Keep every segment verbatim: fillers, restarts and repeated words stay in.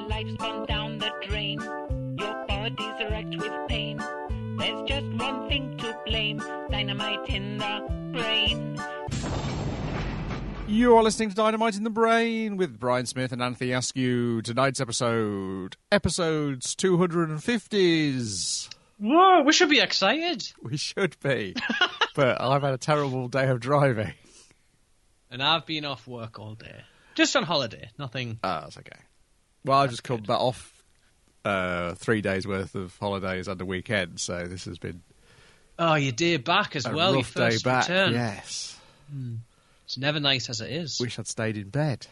life's gone down the drain. Your body's wrecked with pain. There's just one thing to blame. Dynamite in the brain. You are listening to Dynamite in the Brain with Brian Smith and Anthony Askew. Tonight's episode, episodes two hundred fifties. Whoa, we should be excited. We should be. But I've had a terrible day of driving. And I've been off work all day. Just on holiday, nothing. Ah, that's okay. Well, I've just come back off uh, three days' worth of holidays and a weekend, so this has been Oh, your day back as a well, your rough day first back. return. Yes. Hmm. It's never nice as it is. Wish I'd stayed in bed.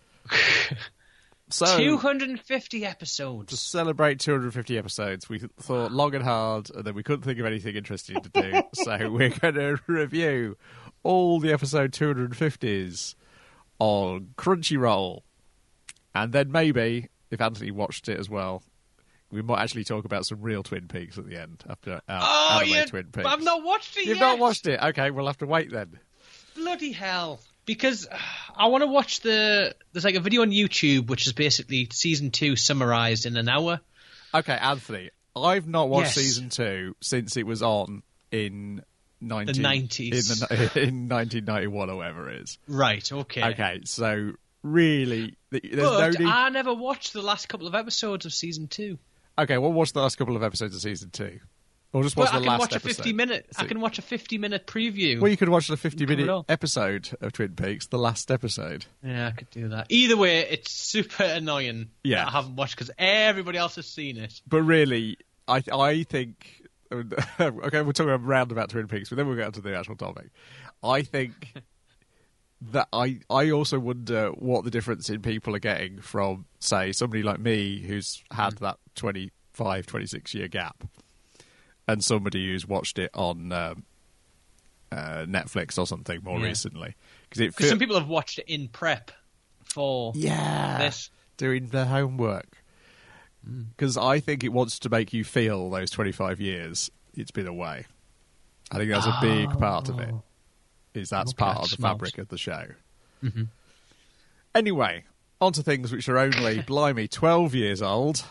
So, two hundred fifty episodes. to celebrate two hundred fifty episodes, we thought long and hard, and then we couldn't think of anything interesting to do, so we're going to review all the episode two hundred fifties on Crunchyroll. And then maybe, if Anthony watched it as well, we might actually talk about some real Twin Peaks at the end, after our oh, anime you, Twin Peaks. I've not watched it You've yet. not watched it? Okay, we'll have to wait then. Bloody hell. Because uh, I want to watch the... There's like a video on YouTube, which is basically season two summarised in an hour. Okay, Anthony, I've not watched Yes. season two since it was on in... nineteen, The nineties. In, the, in nineteen ninety-one or whatever it is. Right, okay. Okay, so really, th- there's But no need... I never watched the last couple of episodes of season two. Okay, well, watch the last couple of episodes of season two. Or just watch But the I can last watch a episode. fifty minute. I So- can watch a fifty minute preview. Well, you could watch the Cover it fifty-minute all. episode of Twin Peaks, the last episode. Yeah, I could do that. Either way, it's super annoying. Yeah. that I haven't watched because everybody else has seen it. But really, I I think... Okay, we're talking around about Twin Peaks, but then we'll get onto the actual topic. I think that I, I also wonder what the difference in people are getting from, say, somebody like me who's had that twenty-five, twenty-six year gap, and somebody who's watched it on um, uh, Netflix or something more Yeah. recently. Because it Because some people have watched it in prep for yeah, this. doing their homework. Because I think it wants to make you feel those twenty-five years it's been away. I think that's a big part of it. Is that's Okay, part of the smart. fabric of the show. Mhm. Anyway, on to things which are only, blimey, twelve years old.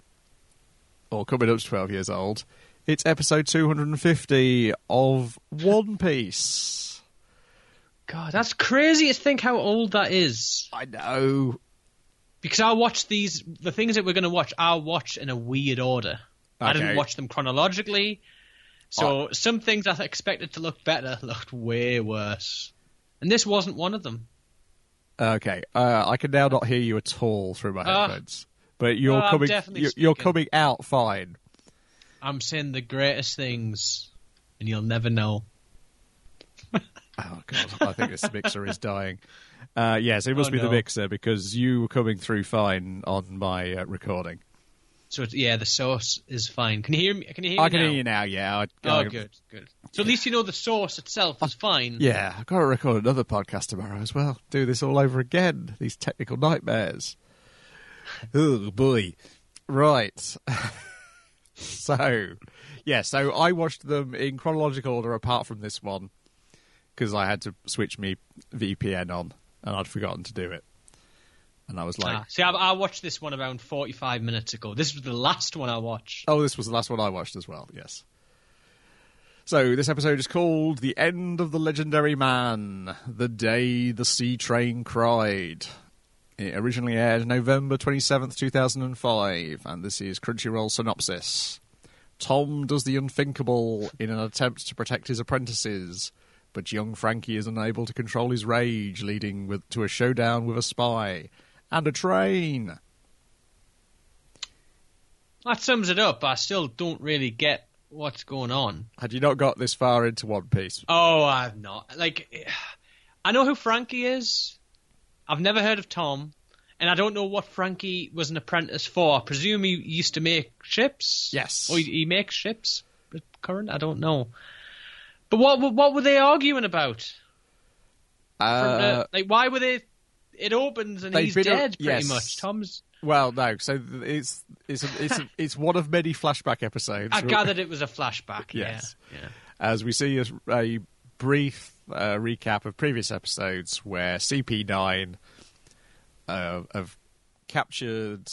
Or coming up to twelve years old. It's episode two hundred fifty of One Piece. God, that's crazy to think how old that is. I know. Because I watch these, the things that we're going to watch, I'll watch in a weird order. I Okay. didn't watch them chronologically. So some things I expected to look better looked way worse. And this wasn't one of them. Okay, uh, I can now not hear you at all through my Uh, headphones. But you're well, I'm coming. definitely You're, you're speaking. coming out fine. I'm saying the greatest things, and you'll never know. Oh god, I think this mixer is dying. Uh, yes, it must Oh, be the no. mixer because you were coming through fine on my uh, recording. So it's, yeah, the source is fine. Can you hear me? Can you hear me I can now? hear you now. Yeah. I, Oh, I- good, good. So at least you know the source itself is fine. Yeah, I've got to record another podcast tomorrow as well. Do this all over again. These technical nightmares. Oh boy. Right. So, yeah. So I watched them in chronological order, apart from this one, because I had to switch me V P N on, and I'd forgotten to do it. And I was like, Ah, see, I, I watched this one around forty-five minutes ago. This was the last one I watched. oh, this was the last one I watched as well. Yes. So this episode is called "The End of the Legendary Man: The Day the Sea Train Cried." It originally aired November twenty-seventh, two thousand five, and this is Crunchyroll synopsis. Tom does the unthinkable in an attempt to protect his apprentices, but young Frankie is unable to control his rage, leading with, to a showdown with a spy and a train. That sums it up. I still don't really get what's going on. Had you not got this far into One Piece? Oh, I've not. Like, I know who Frankie is. I've never heard of Tom. And I don't know what Frankie was an apprentice for. I presume he used to make ships? Yes. Or he, he makes ships? Current? I don't know. But what what were they arguing about? From, Uh, uh, like, why were they... It opens and They've he's been a- dead, pretty yes. much. Tom's... well, no. So th- it's it's a, it's a, it's one of many flashback episodes. I gathered it was a flashback. Yes. Yeah. yeah. As we see a, a brief uh, recap of previous episodes where C P nine uh, have captured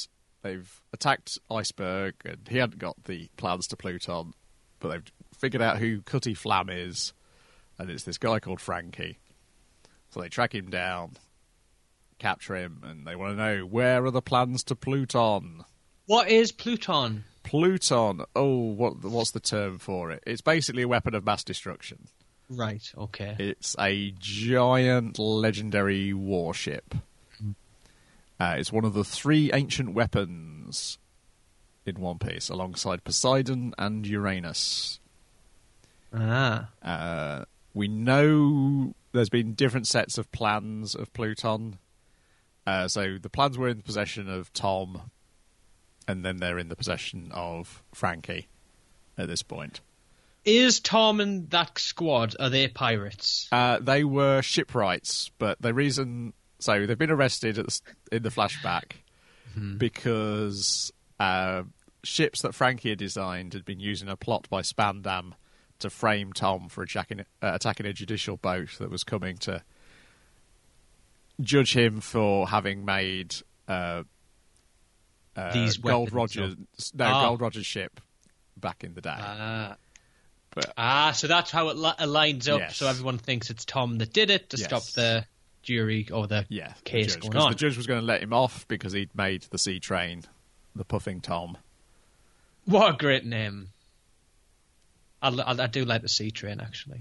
they've attacked Iceberg, and he hadn't got the plans to Pluton, but they've figured out who Cutty Flam is, and it's this guy called Frankie. So they track him down, capture him, and they want to know, where are the plans to Pluton? What is Pluton? Pluton. Oh, what what's the term for it? It's basically a weapon of mass destruction. Right, okay. It's a giant legendary warship. Uh, it's one of the three ancient weapons in One Piece, alongside Poseidon and Uranus. Ah. Uh, we know there's been different sets of plans of Pluton. Uh, so the plans were in the possession of Tom, and then they're in the possession of Frankie at this point. Is Tom and that squad, are they pirates? Uh, they were shipwrights, but the reason... So they've been arrested at the, in the flashback mm-hmm. because uh, ships that Frankie had designed had been using a plot by Spandam to frame Tom for attacking, uh, attacking a judicial boat that was coming to judge him for having made uh, uh, These Gold weapons, Roger's no oh. Gold Roger's ship back in the day. Ah. But, ah, so that's how it, li- it lines up. Yes. So everyone thinks it's Tom that did it to yes. stop the jury or the yeah, case the judge, going on. The judge was going to let him off because he'd made the sea train the Puffing Tom. What a great name. I, I, I do like the Sea Train, actually.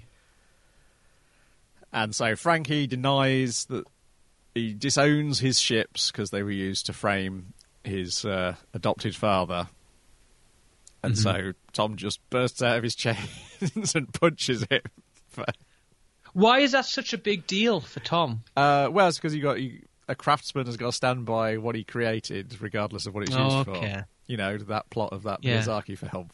And so Frankie denies that he disowns his ships because they were used to frame his uh, adopted father. And mm-hmm. so Tom just bursts out of his chains and punches him. Why is that such a big deal for Tom? Uh, well, it's because you got you, a craftsman has got to stand by what he created, regardless of what it's used oh, for. Okay. You know, that plot of that yeah. Miyazaki film,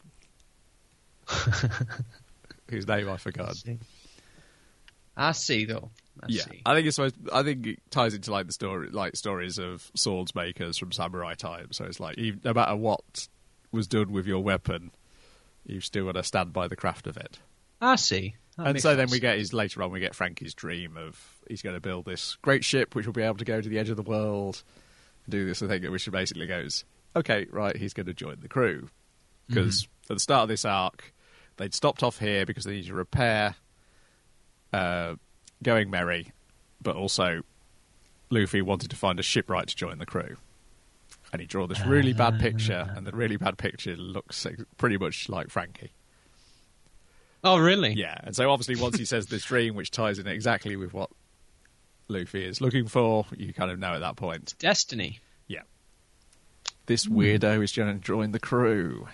whose name I forgot. I see, I see though. I yeah, see. I think it's. Supposed, I think it ties into like the story, like stories of swords makers from samurai times. So it's like, even, no matter what was done with your weapon, you've still got to stand by the craft of it. I see. That and so sense. then we get his later on we get Frankie's dream of he's going to build this great ship which will be able to go to the edge of the world and do this thing, which basically goes, okay, right, he's going to join the crew. Because mm-hmm. at the start of this arc, they'd stopped off here because they needed to repair uh, Going Merry, but also Luffy wanted to find a shipwright to join the crew. And he drew this really bad picture, and the really bad picture looks pretty much like Frankie. Oh, really? Yeah, and so obviously once he says this dream, which ties in exactly with what Luffy is looking for, you kind of know at that point. Destiny. Yeah. This weirdo is going to join the crew.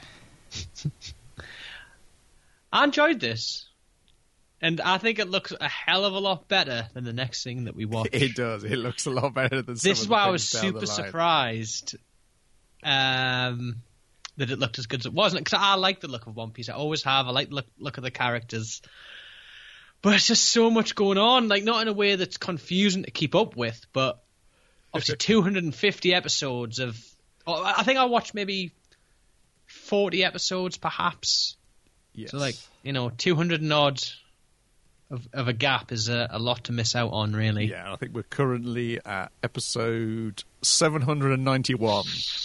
I enjoyed this. And I think it looks a hell of a lot better than the next thing that we watch. It does. It looks a lot better than some This of is the why I things was down super the line. surprised um, that it looked as good as it was. Because I like the look of One Piece. I always have. I like the look, look of the characters. But it's just so much going on. Like, not in a way that's confusing to keep up with, but obviously two hundred fifty episodes of... Oh, I think I watched maybe forty episodes, perhaps. Yes. So, like, you know, two hundred and odd of, of a gap is a, a lot to miss out on, really. Yeah, I think we're currently at episode seven hundred ninety-one.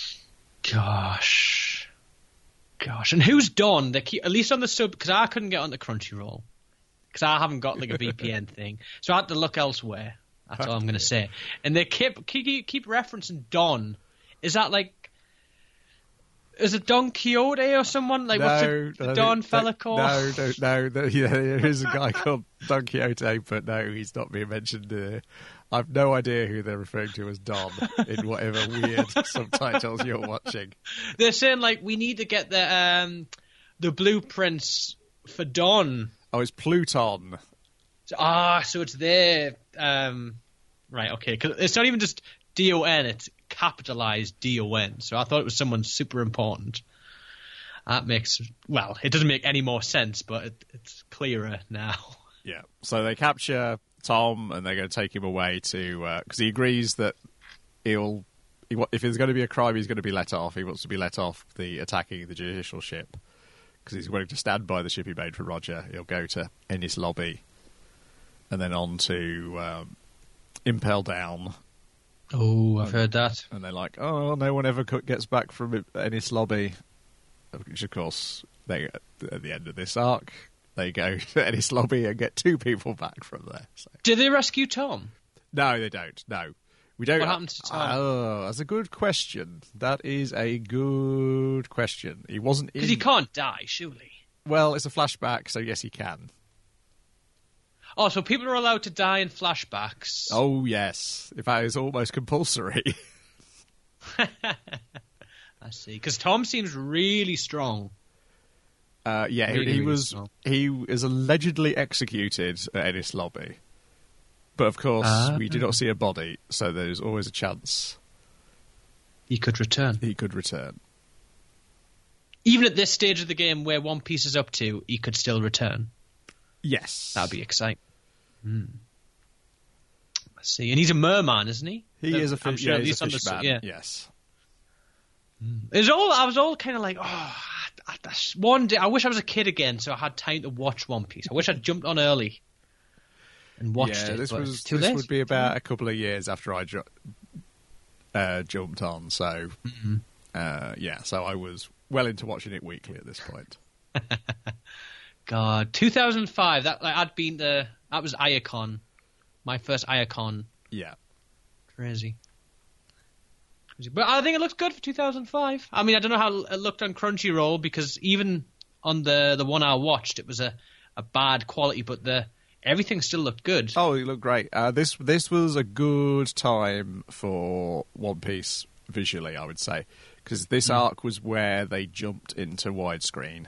Gosh. Gosh. And who's Don? They keep, at least on the sub, because I couldn't get onto Crunchyroll. Because I haven't got, like, a V P N thing. So I had to look elsewhere. That's all I'm going to say. And they keep, keep keep referencing Don. Is that, like... Is it Don Quixote or someone? Like, no, what's it, the no, Don no, fella called? No, no, no, no. Yeah, there is a guy called Don Quixote, but no, he's not being mentioned. Uh, I've no idea who they're referring to as Don in whatever weird subtitles you're watching. They're saying, like, we need to get the um, the blueprints for Don. Oh, it's Pluton. So, ah, so it's there. Um, right, okay. 'Cause it's not even just D O N, it's capitalized D O N. So I thought it was someone super important. That makes, well, it doesn't make any more sense, but it, it's clearer now. Yeah. So they capture Tom and they're going to take him away to, because uh, he agrees that he'll, he, if there's going to be a crime, he's going to be let off. He wants to be let off the attacking the judicial ship because he's willing to stand by the ship he made for Roger. He'll go to Ennis Lobby and then on to um, Impel Down. Oh, I've heard that. And they're like, oh, no one ever co- gets back from Ennis Lobby. Which, of course, they at the end of this arc, they go to Ennis Lobby and get two people back from there. So. Did they rescue Tom? No, they don't. No. We don't. What happened to Tom? Oh, that's a good question. That is a good question. He wasn't in... Because he can't die, surely. Well, it's a flashback, so yes, he can. Oh, so people are allowed to die in flashbacks. Oh, yes. In fact, it's almost compulsory. I see. Because Tom seems really strong. Uh, yeah, Really, he, he really was strong. he was allegedly executed at Ennis Lobby. But, of course, Ah. we do not see a body, so there's always a chance He could return. he could return. Even at this stage of the game where One Piece is up to, he could still return. Yes. That'd be exciting. Hmm. I see. And he's a merman, isn't he? He Uh, is a, I'm fish, sure yeah, at he's least a on the- fish man. yeah. Yes. It was all, I was all kind of like, oh, I, I, one day, I wish I was a kid again so I had time to watch One Piece. I wish I'd jumped on early and watched yeah, it. this but was it's too this late. would be about a couple of years after I ju- uh, jumped on. So, Mm-hmm. uh, yeah, so I was well into watching it weekly at this point. God, two thousand five. That like, I'd been the that was Iacon, my first Iacon. Yeah. Crazy. Crazy. But I think it looks good for two thousand five. I mean, I don't know how it looked on Crunchyroll because even on the the one I watched, it was a, a bad quality, but the everything still looked good. Oh, it looked great. Uh, this this was a good time for One Piece visually, I would say, because this Mm. arc was where they jumped into widescreen.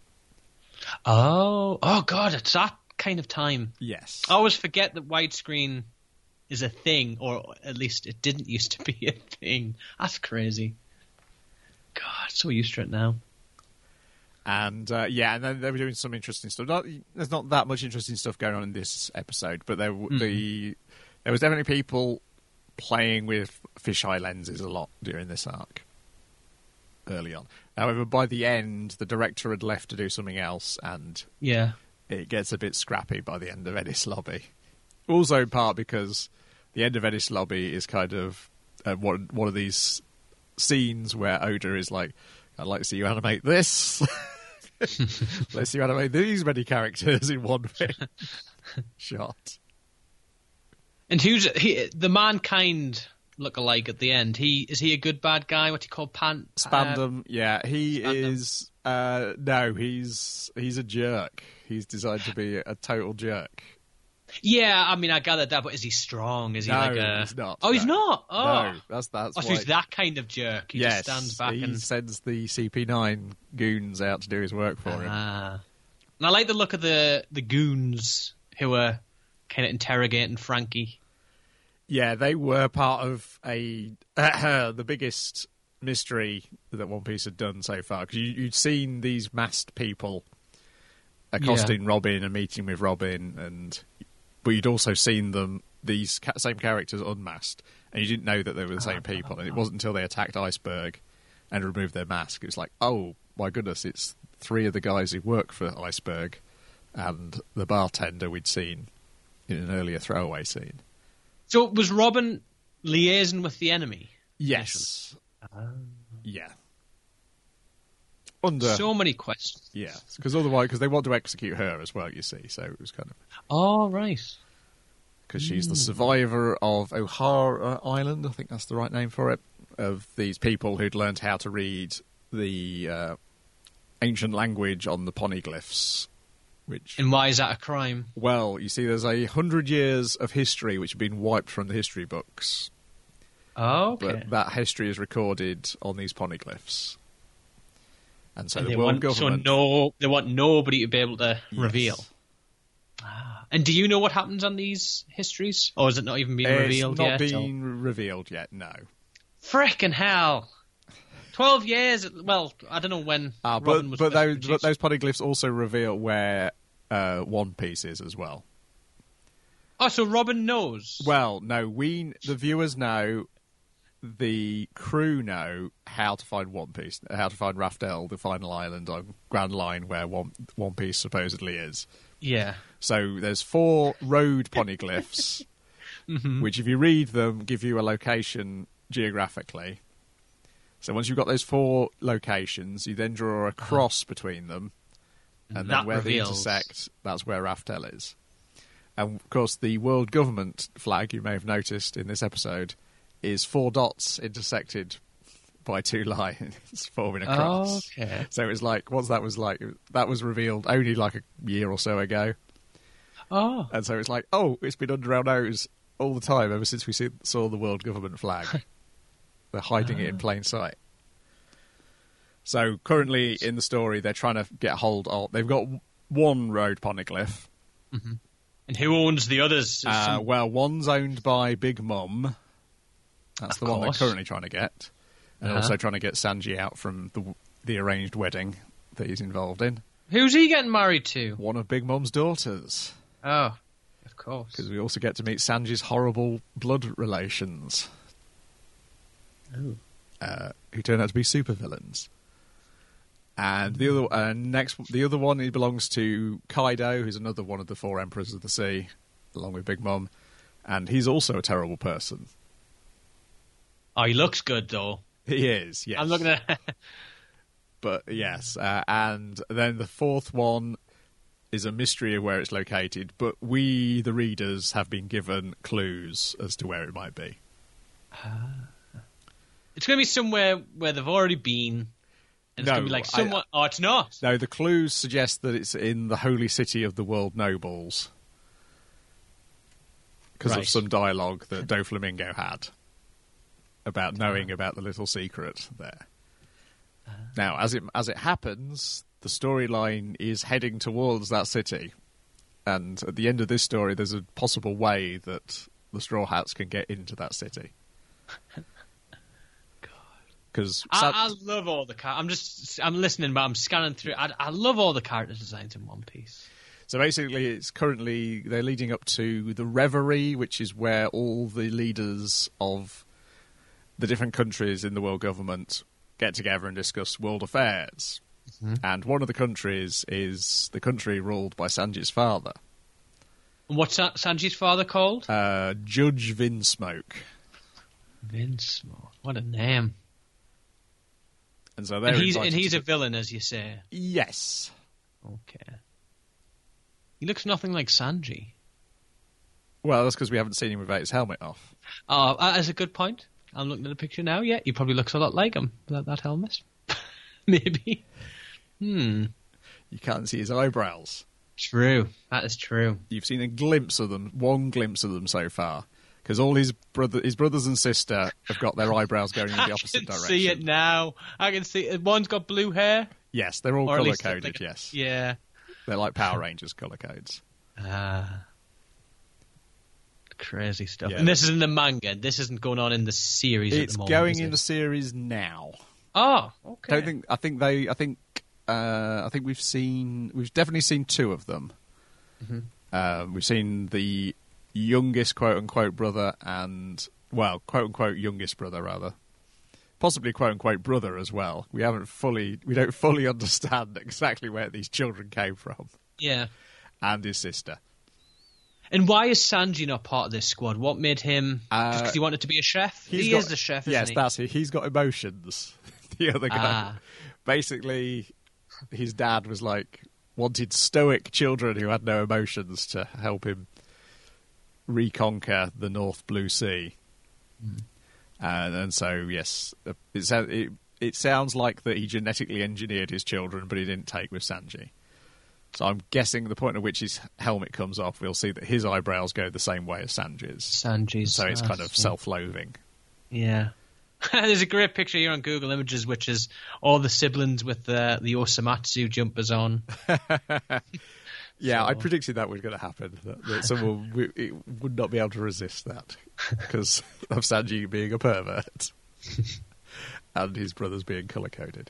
Oh, oh God, it's that kind of time. Yes. I always forget that widescreen is a thing, or at least it didn't used to be a thing. That's crazy. God, so used to it now. And uh, yeah, and then they were doing some interesting stuff. Not, there's not that much interesting stuff going on in this episode, but there Mm. the there was definitely people playing with fisheye lenses a lot during this arc early on. However, by the end, the director had left to do something else, and Yeah. it gets a bit scrappy by the end of Ennis Lobby. Also, in part because the end of Ennis Lobby is kind of uh, one one of these scenes where Oda is like, "I'd like to see you animate this." Let's see you animate these many characters in one thing. Shot. And who's he? The mankind look-alike at the end. He is he a good bad guy? What's he called? Pan Spandam, yeah, he Spandam. is. Uh, no, he's he's a jerk. He's designed to be a total jerk. Yeah, I mean, I gathered that, but is he strong? Is he No, like a... he's not. Oh, he's No. not? Oh. No, that's that's Oh, so why. he's that kind of jerk. He yes, just stands back he and... sends the C P nine goons out to do his work for him. Ah. And I like the look of the, the goons who are kind of interrogating Frankie. Yeah, they were part of a the biggest mystery that One Piece had done so far. Because you, you'd seen these masked people accosting Robin and meeting with Robin, and but you'd also seen them these ca- same characters unmasked, and you didn't know that they were the same people. And it wasn't until they attacked Iceberg and removed their mask, it was like, oh my goodness, it's three of the guys who work for Iceberg and the bartender we'd seen in an earlier throwaway scene. So was Robin liaising with the enemy? Yes. Yeah. Under. So many questions. Yeah, because otherwise, because they want to execute her as well, you see. So it was kind of Oh, right. because she's the survivor of O'Hara Island. I think that's the right name for it. Of these people who'd learned how to read the uh, ancient language on the poneglyphs. Which, And why is that a crime? well, you see, there's a hundred years of history which have been wiped from the history books, Oh, okay. but that history is recorded on these poneglyphs. And so And the they world want, so government no, they want nobody to be able to Yes. reveal. Ah. And do you know what happens on these histories? Or is it not even being revealed it's not yet? or- been revealed yet, no. Frickin' hell. Twelve years, well, I don't know when Ah, Robin but was but first those, produced. but those poneglyphs also reveal where uh, One Piece is as well. Oh, so Robin knows? Well, no, we the viewers know, the crew know how to find One Piece, how to find Raftel, the final island on Grand Line where One One Piece supposedly is. Yeah. So there's four road poneglyphs Mhm. which if you read them, give you a location geographically. So once you've got those four locations, you then draw a cross between them, and then That where reveals. they intersect, that's where Raftel is. And of course, the world government flag, you may have noticed in this episode, is four dots intersected by two lines forming a cross. Okay. So it was like, once that was like, that was revealed only like a year or so ago. Oh. And so it's like, oh, it's been under our nose all the time ever since we see, saw the world government flag. They're hiding it in plain sight. So currently in the story, they're trying to get hold of... They've got one road poneglyph. Mm-hmm. And who owns the others? Uh, Some- well, one's owned by Big Mum. That's Of the one they're course. currently trying to get. And Uh-huh. also trying to get Sanji out from the, the arranged wedding that he's involved in. Who's he getting married to? One of Big Mum's daughters. Oh, of course. Because we also get to meet Sanji's horrible blood relations. Oh. Uh, who turn out to be supervillains. And the other uh, next, the other one, he belongs to Kaido, who's another one of the four emperors of the sea, along with Big Mom, and he's also a terrible person. Oh, he looks good though. He is, yes. I'm looking at. But yes, uh, and then the fourth one is a mystery of where it's located, but we, the readers, have been given clues as to where it might be. It's going to be somewhere where they've already been. And it's No, going to be like I- somewhere. Oh, it's not. No, the clues suggest that it's in the holy city of the world nobles. Because Right. of some dialogue that Doflamingo had about knowing about the little secret there. Now, as it as it happens, the storyline is heading towards that city. And at the end of this story, there's a possible way that the Straw Hats can get into that city. Because I, I love all the characters. I'm just, I'm listening, but I'm scanning through. I, I love all the character designs in One Piece. So basically, it's currently, they're leading up to the Reverie, which is where all the leaders of the different countries in the world government get together and discuss world affairs. Mm-hmm. And one of the countries is the country ruled by Sanji's father, And what's Sa- Sanji's father called? uh, Judge Vinsmoke. Vince. What a name. And so they're And he's, invited and he's to- a villain, as you say. Yes. Okay. He looks nothing like Sanji. Well, that's because we haven't seen him without his helmet off. Oh, uh, that's a good point. I'm looking at a picture now. Yeah, he probably looks a lot like him without that helmet. Maybe. Hmm. You can't see his eyebrows. True. That is true. You've seen a glimpse of them, one glimpse of them so far. Because all his brother, his brothers and sister have got their eyebrows going in the opposite I can direction. see it now. I can see it. One's got blue hair. Yes, they're all Or at colour least coded. like a- Yes, Yeah. they're like Power Rangers colour codes. Ah. Crazy stuff. Yeah, and this is in the manga. This isn't going on in the series at It's the moment. going is in it? the series now. Oh, okay. Don't think. I think they. I think. Uh, I think we've seen. We've definitely seen two of them. Mm-hmm. Um, we've seen the youngest quote unquote brother and well, quote unquote youngest brother rather. Possibly quote unquote brother as well. We haven't fully. We don't fully understand exactly where these children came from. Yeah. And his sister. And why is Sanji not part of this squad? What made him? Uh, Just because he wanted to be a chef? He's He got- is the chef, isn't Yes, he? that's it. He's got emotions. The other guy. Ah. Basically, his dad was like, wanted stoic children who had no emotions to help him reconquer the North Blue Sea. Hmm. And, and so, yes, it, sou- it, it sounds like that he genetically engineered his children, but he didn't take with Sanji. So I'm guessing the point at which his helmet comes off, we'll see that his eyebrows go the same way as Sanji's. Sanji's. So it's ah, kind of so- self-loathing. Yeah. There's a great picture here on Google Images, which is all the siblings with the the Osamatsu jumpers on. Yeah, So- I predicted that was going to happen. That, that someone w- it would not be able to resist that because of Sanji being a pervert and his brothers being colour coded.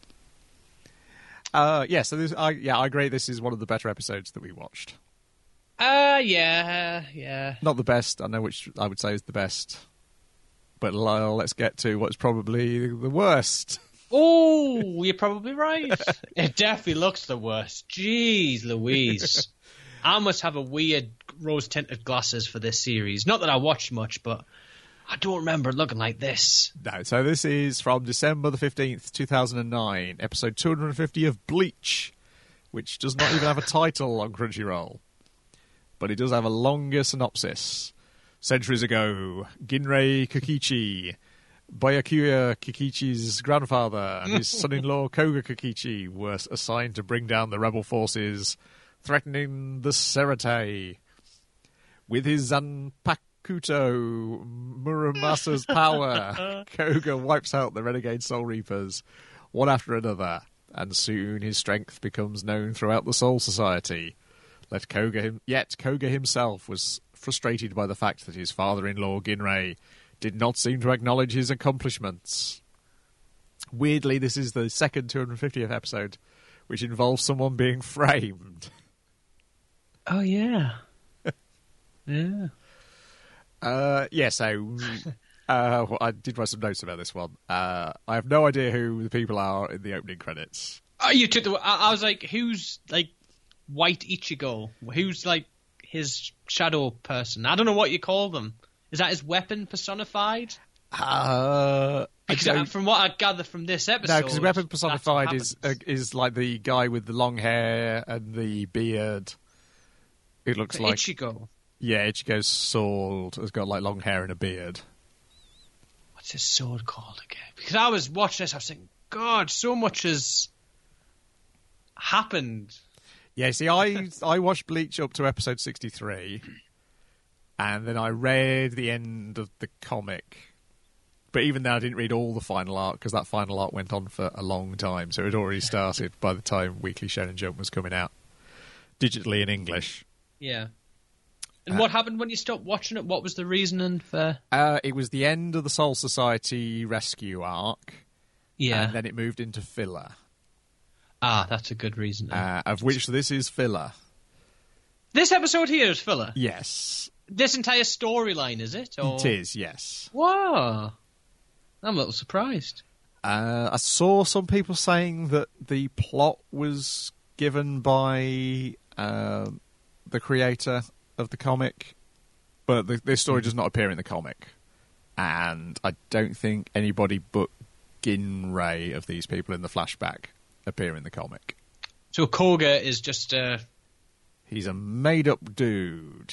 Uh, yeah, so this, I, yeah, I agree. This is one of the better episodes that we watched. Uh, yeah, yeah. Not the best. I know which I would say is the best, but l- let's get to what's probably the worst. Oh, you're probably right. It definitely looks the worst. Jeez Louise. I must have a weird rose-tinted glasses for this series. Not that I watched much, but I don't remember it looking like this. No, so this is from December the fifteenth, two thousand nine, episode two hundred fifty of Bleach, which does not even have a title on Crunchyroll. But it does have a longer synopsis. Centuries ago, Ginrei Kokichi, Byakuya Kokichi's grandfather, and his son-in-law Koga Kokichi were assigned to bring down the rebel forces threatening the Serate. With his Zanpakuto Muramasa's power, Koga wipes out the renegade Soul Reapers, one after another, and soon his strength becomes known throughout the Soul Society. Let Koga him- Yet Koga himself was frustrated by the fact that his father-in-law, Ginrei, did not seem to acknowledge his accomplishments. Weirdly, this is the second two hundred fiftieth episode, which involves someone being framed. Oh, yeah. yeah. Uh, yeah, so uh, well, I did write some notes about this one. Uh, I have no idea who the people are in the opening credits. Oh, you took the... I, I was like, who's, like, White Ichigo? Who's, like, his shadow person? I don't know what you call them. Is that his weapon personified? Uh, Because I uh, from what I gather from this episode... no, because weapon that's what personified is uh, happens. is like the guy with the long hair and the beard. It looks For like Ichigo. yeah, Ichigo's sword has got like long hair and a beard. What's his sword called again? Because I was watching this, I was thinking, God, so much has happened. Yeah, see, I I watched Bleach up to episode sixty-three, and then I read the end of the comic. But even then, I didn't read all the final arc, because that final arc went on for a long time, so it had already started by the time Weekly Shonen Jump was coming out, digitally in English. Yeah. And Uh, what happened when you stopped watching it? What was the reasoning for... Uh, it was the end of the Soul Society rescue arc, Yeah. and then it moved into filler, Ah, that's a good reason. uh, of which this is filler. This episode here is filler. Yes, This entire storyline, is it? Or... it is, yes. Whoa. I'm a little surprised. Uh, I saw some people saying that the plot was given by uh, the creator of the comic, but the, this story does not appear in the comic. And I don't think anybody but Ginrei of these people in the flashback appear in the comic. So Koga is just uh He's a made-up dude.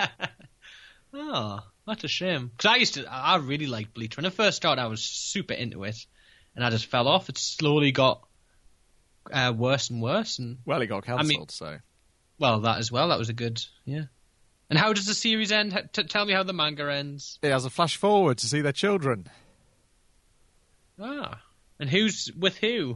Oh, that's a shame. Because I used to, I really liked Bleach. When I first started, I was super into it, and I just fell off. It slowly got uh, worse and worse. And Well, he got cancelled, I mean- so... well, that as well. That was a good, yeah. And how does the series end? H- T- tell me how the manga ends. It has a flash forward to see their children. Ah, and who's with who?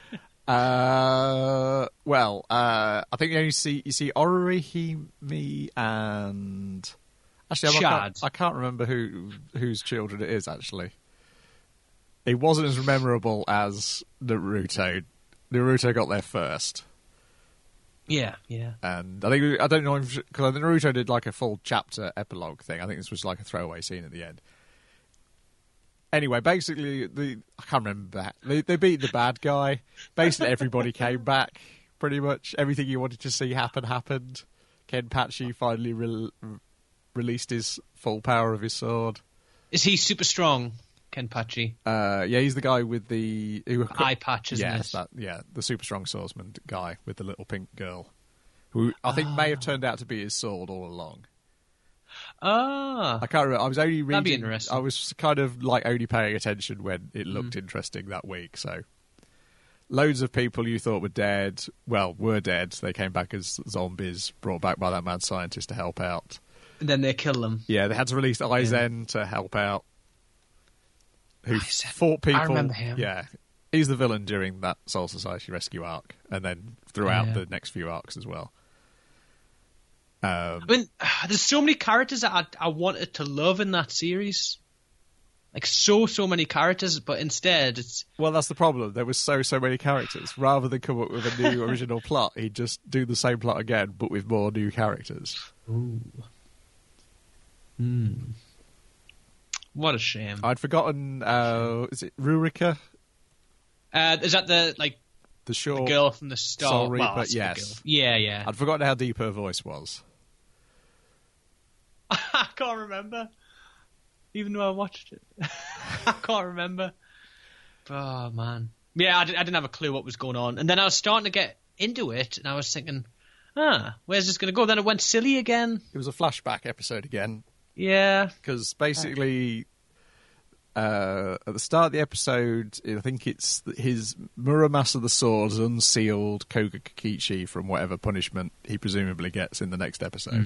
Uh, well, uh, I think you only see you see Orihime and actually, I'm- I Chad. can't, I can't remember who whose children it is. Actually, it wasn't as memorable as Naruto. Naruto got there first, Yeah, yeah. and I think I don't know because Naruto did like a full chapter epilogue thing. I think this was like a throwaway scene at the end. Anyway, basically, the I can't remember that. They, they beat the bad guy. Basically, everybody came back, pretty much. Everything you wanted to see happen, happened. Kenpachi finally re- released his full power of his sword. Is he super strong, Kenpachi? Uh, yeah, he's the guy with the... Who, Eye patch, isn't yes, it? that, yeah, the super strong swordsman guy with the little pink girl, who I think may have turned out to be his sword all along. Ah, I can't remember. I was only reading. That'd be interesting. I was kind of like only paying attention when it looked interesting that week. So, loads of people you thought were dead, well, were dead. They came back as zombies, brought back by that mad scientist to help out. and then they kill them. Yeah, they had to release Aizen to help out. Who Aizen. fought people? I remember him. Yeah, he's the villain during that Soul Society rescue arc, and then throughout Yeah. the next few arcs as well. Um, I mean, there's so many characters that I, I wanted to love in that series. Like, so, so many characters, but instead, it's... Well, that's the problem. There was so, so many characters. Rather than come up with a new original plot, he'd just do the same plot again, but with more new characters. Ooh. Hmm. What a shame. I'd forgotten, uh, is it Rurika? Uh, is that the, like, The short girl from the start. Soul Reaper, well, that's the yes. girl. Yeah, yeah. I'd forgotten how deep her voice was. I can't remember. Even though I watched it. I can't remember. Oh, man. Yeah, I, did, I didn't have a clue what was going on. And then I was starting to get into it, and I was thinking, ah, where's this going to go? Then it went silly again. It was a flashback episode again. Yeah. Because basically, uh, at the start of the episode, I think it's his Muramasa the Sword has unsealed Koga Kikichi from whatever punishment he presumably gets in the next episode. Mm.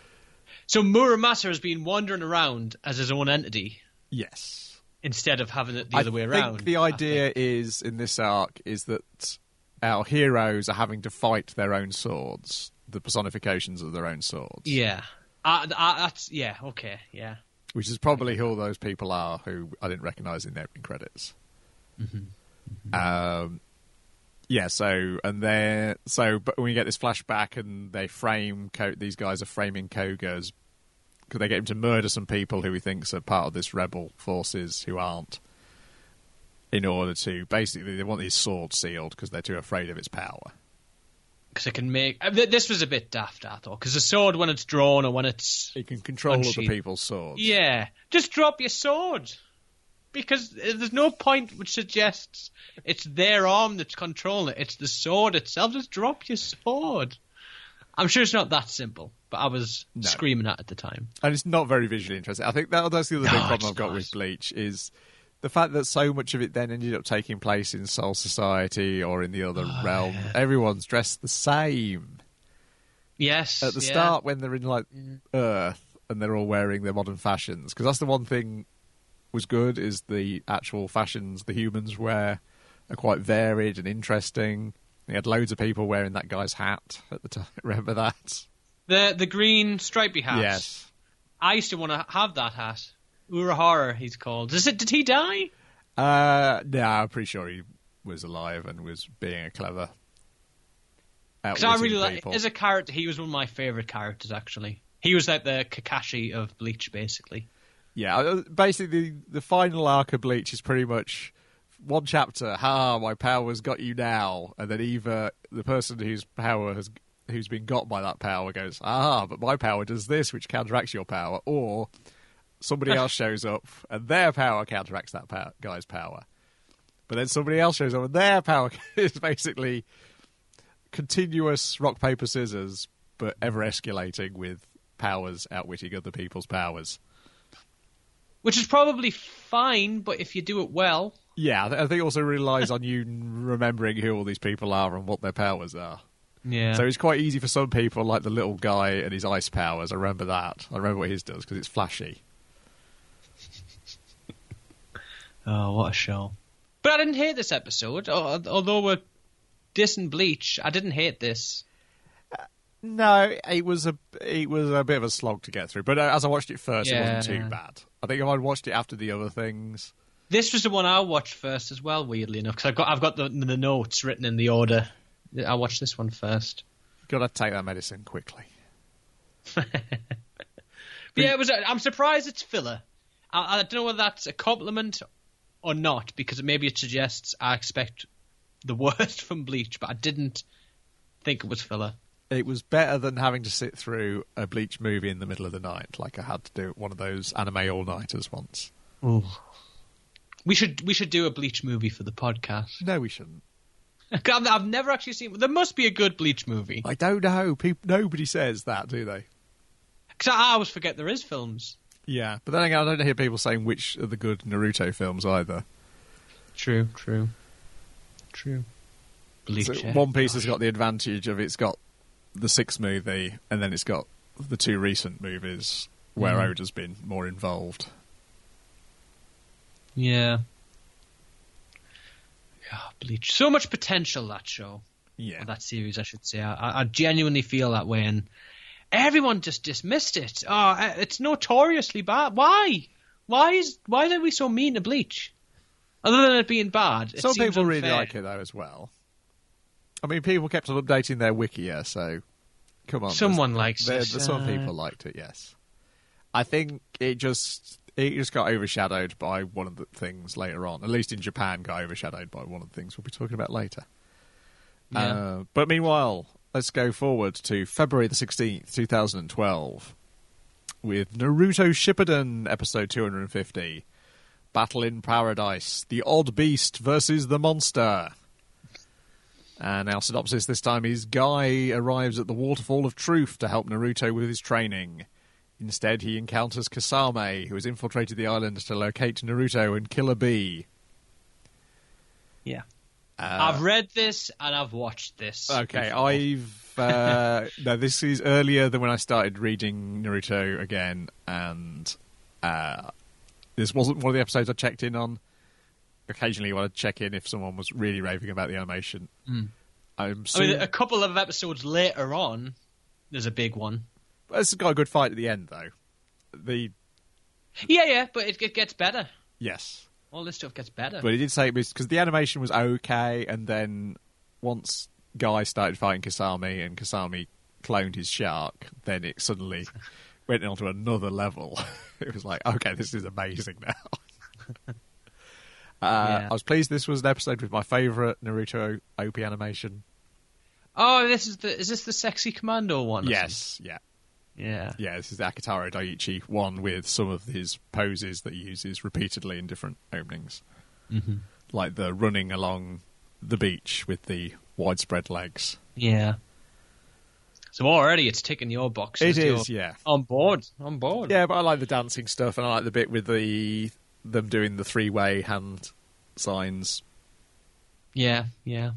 So Muramasa has been wandering around as his own entity. Yes. Instead of having it the other I way think around. The idea is, in this arc, is that our heroes are having to fight their own swords, the personifications of their own swords. Yeah. Uh, uh, that's, yeah, okay, yeah. Which is probably who all those people are who I didn't recognise in their opening credits. Mm-hmm. Mm-hmm. Um, yeah, so, and then, so, but when you get this flashback and they frame, Ko- these guys are framing Koga as, because they get him to murder some people who he thinks are part of this rebel forces who aren't, in order to, basically, they want his sword sealed because they're too afraid of its power. Because it can make, this was a bit daft, I thought, because the sword, when it's drawn or when it's... It can control unsheathed. other people's swords. Yeah, just drop your sword. Because there's no point which suggests it's their arm that's controlling it. It's the sword itself. Just drop your sword. I'm sure it's not that simple, but I was No. screaming at it at the time. And it's not very visually interesting. I think that, that's the other No, big problem it's I've got not. with Bleach is the fact that so much of it then ended up taking place in Soul Society or in the other Oh, realm. yeah. Everyone's dressed the same. Yes. At the yeah. start when they're in like Earth and they're all wearing their modern fashions. Because that's the one thing was good is the actual fashions the humans wear are quite varied and interesting. They had loads of people wearing that guy's hat at the time. Remember that? The the green stripy hat. Yes. I used to want to have that hat. Urahara, he's called. Is it? Did he die? Uh, no, I'm pretty sure he was alive and was being a clever. Because I really like, people. as a character, he was one of my favourite characters, actually. He was like the Kakashi of Bleach, basically. Yeah, uh, basically, the, the final arc of Bleach is pretty much one chapter. Ha! My power's got you now, and then either the person whose power has, who's been got by that power, goes, ah, but my power does this, which counteracts your power, or somebody else shows up and their power counteracts that power, guy's power. But then somebody else shows up and their power is basically continuous rock paper scissors, but ever escalating with powers outwitting other people's powers. Which is probably fine, but if you do it well... Yeah, I think it also relies on you remembering who all these people are and what their powers are. Yeah. So it's quite easy for some people, like the little guy and his ice powers. I remember that. I remember what his does, because it's flashy. Oh, what a show. But I didn't hate this episode. Although we're dissing Bleach, I didn't hate this. No, it was a it was a bit of a slog to get through. But uh, as I watched it first, Yeah. it wasn't too bad. I think if I'd watched it after the other things... This was the one I watched first as well, weirdly enough, because I've got, I've got the, the notes written in the order. I watched this one first. Got to take that medicine quickly. But yeah, it was. A, I'm surprised it's filler. I, I don't know whether that's a compliment or not, because maybe it suggests I expect the worst from Bleach, but I didn't think it was filler. It was better than having to sit through a Bleach movie in the middle of the night, like I had to do one of those anime all-nighters once. Ooh. We should we should do a Bleach movie for the podcast. No, we shouldn't. I've, I've never actually seen. There must be a good Bleach movie. I don't know. People, nobody says that, do they? Because I always forget there is films. Yeah, but then again, I don't hear people saying which are the good Naruto films either. True, true, true. Bleach. So yeah. One Piece has got the advantage of it's got the sixth movie, and then it's got the two recent movies where Mm. Oda's been more involved. Yeah. Yeah, Bleach. So much potential, that show. Yeah. Or that series, I should say. I, I genuinely feel that way, and everyone just dismissed it. Oh, it's notoriously bad. Why? Why is why are we so mean to Bleach? Other than it being bad, it Some seems people really unfair. like it, though, as well. I mean, people kept on updating their Wikia, so come on. Someone there's- likes there- it. there's Some uh, people liked it, yes. I think it just it just got overshadowed by one of the things later on. At least in Japan, got overshadowed by one of the things we'll be talking about later. Yeah. Uh, but meanwhile, let's go forward to February the sixteenth, twenty twelve, with Naruto Shippuden, episode two hundred fifty. Battle in Paradise, the odd beast versus the monster. And our synopsis this time is Guy arrives at the Waterfall of Truth to help Naruto with his training. Instead, he encounters Kasame, who has infiltrated the island to locate Naruto and kill a bee. Yeah. Uh, I've read this and I've watched this. Okay, before. I've... Uh, no, this is earlier than when I started reading Naruto again, and... Uh, This wasn't one of the episodes I checked in on. Occasionally, I would check in if someone was really raving about the animation. Mm. I'm I mean, a couple of episodes later on, there's a big one. It's got a good fight at the end, though. The Yeah, yeah, but it, it gets better. yes, All this stuff gets better. but he did say it was because the animation was okay, and then once Guy started fighting Kasami and Kasami cloned his shark, then it suddenly went on to another level. It was like, okay, this is amazing now. uh, Yeah. I was pleased this was an episode with my favourite Naruto O P animation. Oh, this is the is this the sexy commando one? or Yes, yeah. something? Yeah. Yeah, this is the Akitaro Daiichi one with some of his poses that he uses repeatedly in different openings. Mm-hmm. Like the running along the beach with the widespread legs. Yeah. So already it's ticking your boxes. It is, You're yeah. On board. On board. Yeah, but I like the dancing stuff, and I like the bit with the them doing the three-way hand signs. Yeah, yeah.